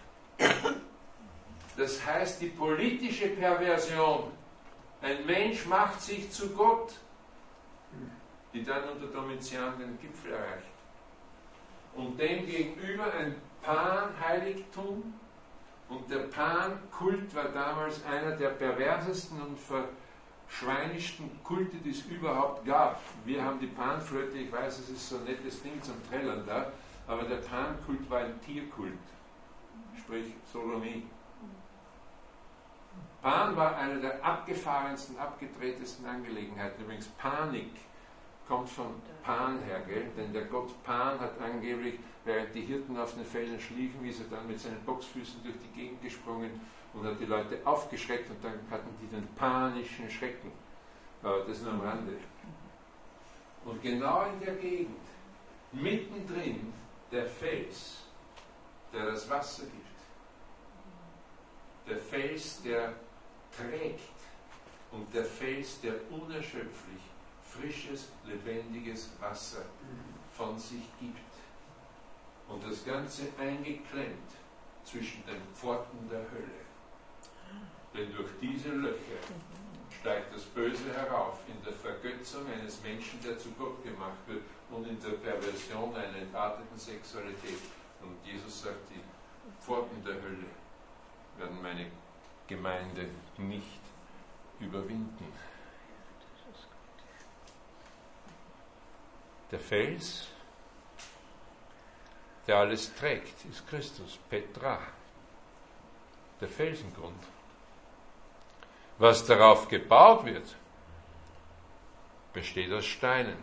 Speaker 3: Das heißt, die politische Perversion, ein Mensch macht sich zu Gott, die dann unter Domitian den Gipfel erreicht. Und dem gegenüber ein Pan-Heiligtum. Und der Pan-Kult war damals einer der perversesten und verschweinischsten Kulte, die es überhaupt gab. Wir haben die Panflöte, ich weiß, es ist so ein nettes Ding zum Trällern da, aber der Pan-Kult war ein Tierkult, sprich Sodomie. Pan war eine der abgefahrensten, abgedrehtesten Angelegenheiten. Übrigens, Panik kommt von Pan her, gell? Denn der Gott Pan hat angeblich, während die Hirten auf den Feldern schliefen, ist er dann mit seinen Boxfüßen durch die Gegend gesprungen und hat die Leute aufgeschreckt und dann hatten die den panischen Schrecken. Aber das nur am Rande. Und genau in der Gegend, mittendrin, der Fels, der das Wasser gibt. Der Fels, der trägt und der Fels, der unerschöpflich frisches, lebendiges Wasser von sich gibt. Und das Ganze eingeklemmt zwischen den Pforten der Hölle. Denn durch diese Löcher steigt das Böse herauf in der Vergötzung eines Menschen, der zu Gott gemacht wird, und in der Perversion einer entarteten Sexualität. Und Jesus sagt, die Pforten der Hölle werden meine Gemeinde nicht überwinden. Der Fels, der alles trägt, ist Christus, Petra, der Felsengrund. Was darauf gebaut wird, besteht aus Steinen,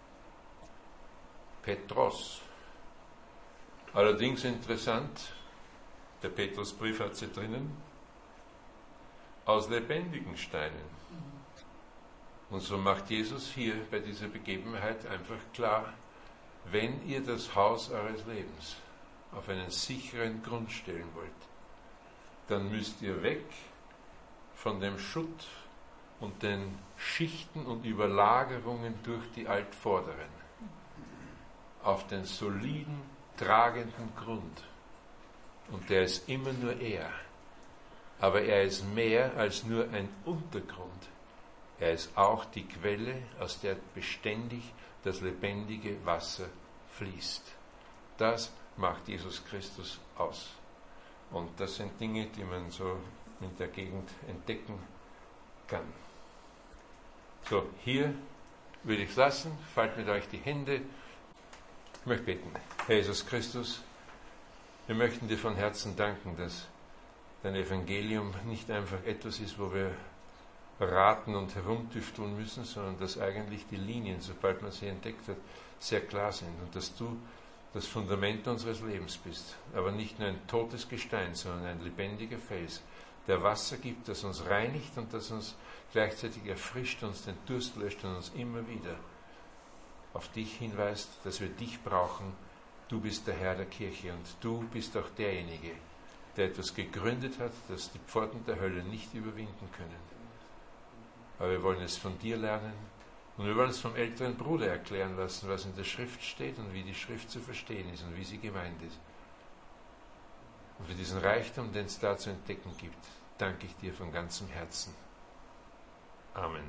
Speaker 3: Petros. Allerdings interessant, der Petrusbrief hat sie drinnen, aus lebendigen Steinen. Und so macht Jesus hier bei dieser Begebenheit einfach klar, wenn ihr das Haus eures Lebens auf einen sicheren Grund stellen wollt, dann müsst ihr weg von dem Schutt und den Schichten und Überlagerungen durch die Altvorderen auf den soliden, tragenden Grund. Und der ist immer nur er. Aber er ist mehr als nur ein Untergrund. Er ist auch die Quelle, aus der beständig das lebendige Wasser fließt. Das macht Jesus Christus aus. Und das sind Dinge, die man so in der Gegend entdecken kann. So, hier würde ich es lassen. Faltet mit euch die Hände. Ich möchte beten. Herr Jesus Christus, wir möchten dir von Herzen danken, dass dein Evangelium nicht einfach etwas ist, wo wir raten und herumtüfteln müssen, sondern dass eigentlich die Linien, sobald man sie entdeckt hat, sehr klar sind und dass du das Fundament unseres Lebens bist. Aber nicht nur ein totes Gestein, sondern ein lebendiger Fels, der Wasser gibt, das uns reinigt und das uns gleichzeitig erfrischt, uns den Durst löscht und uns immer wieder auf dich hinweist, dass wir dich brauchen. Du bist der Herr der Kirche und du bist auch derjenige, der etwas gegründet hat, das die Pforten der Hölle nicht überwinden können. Aber wir wollen es von dir lernen und wir wollen es vom älteren Bruder erklären lassen, was in der Schrift steht und wie die Schrift zu verstehen ist und wie sie gemeint ist. Und für diesen Reichtum, den es da zu entdecken gibt, danke ich dir von ganzem Herzen. Amen.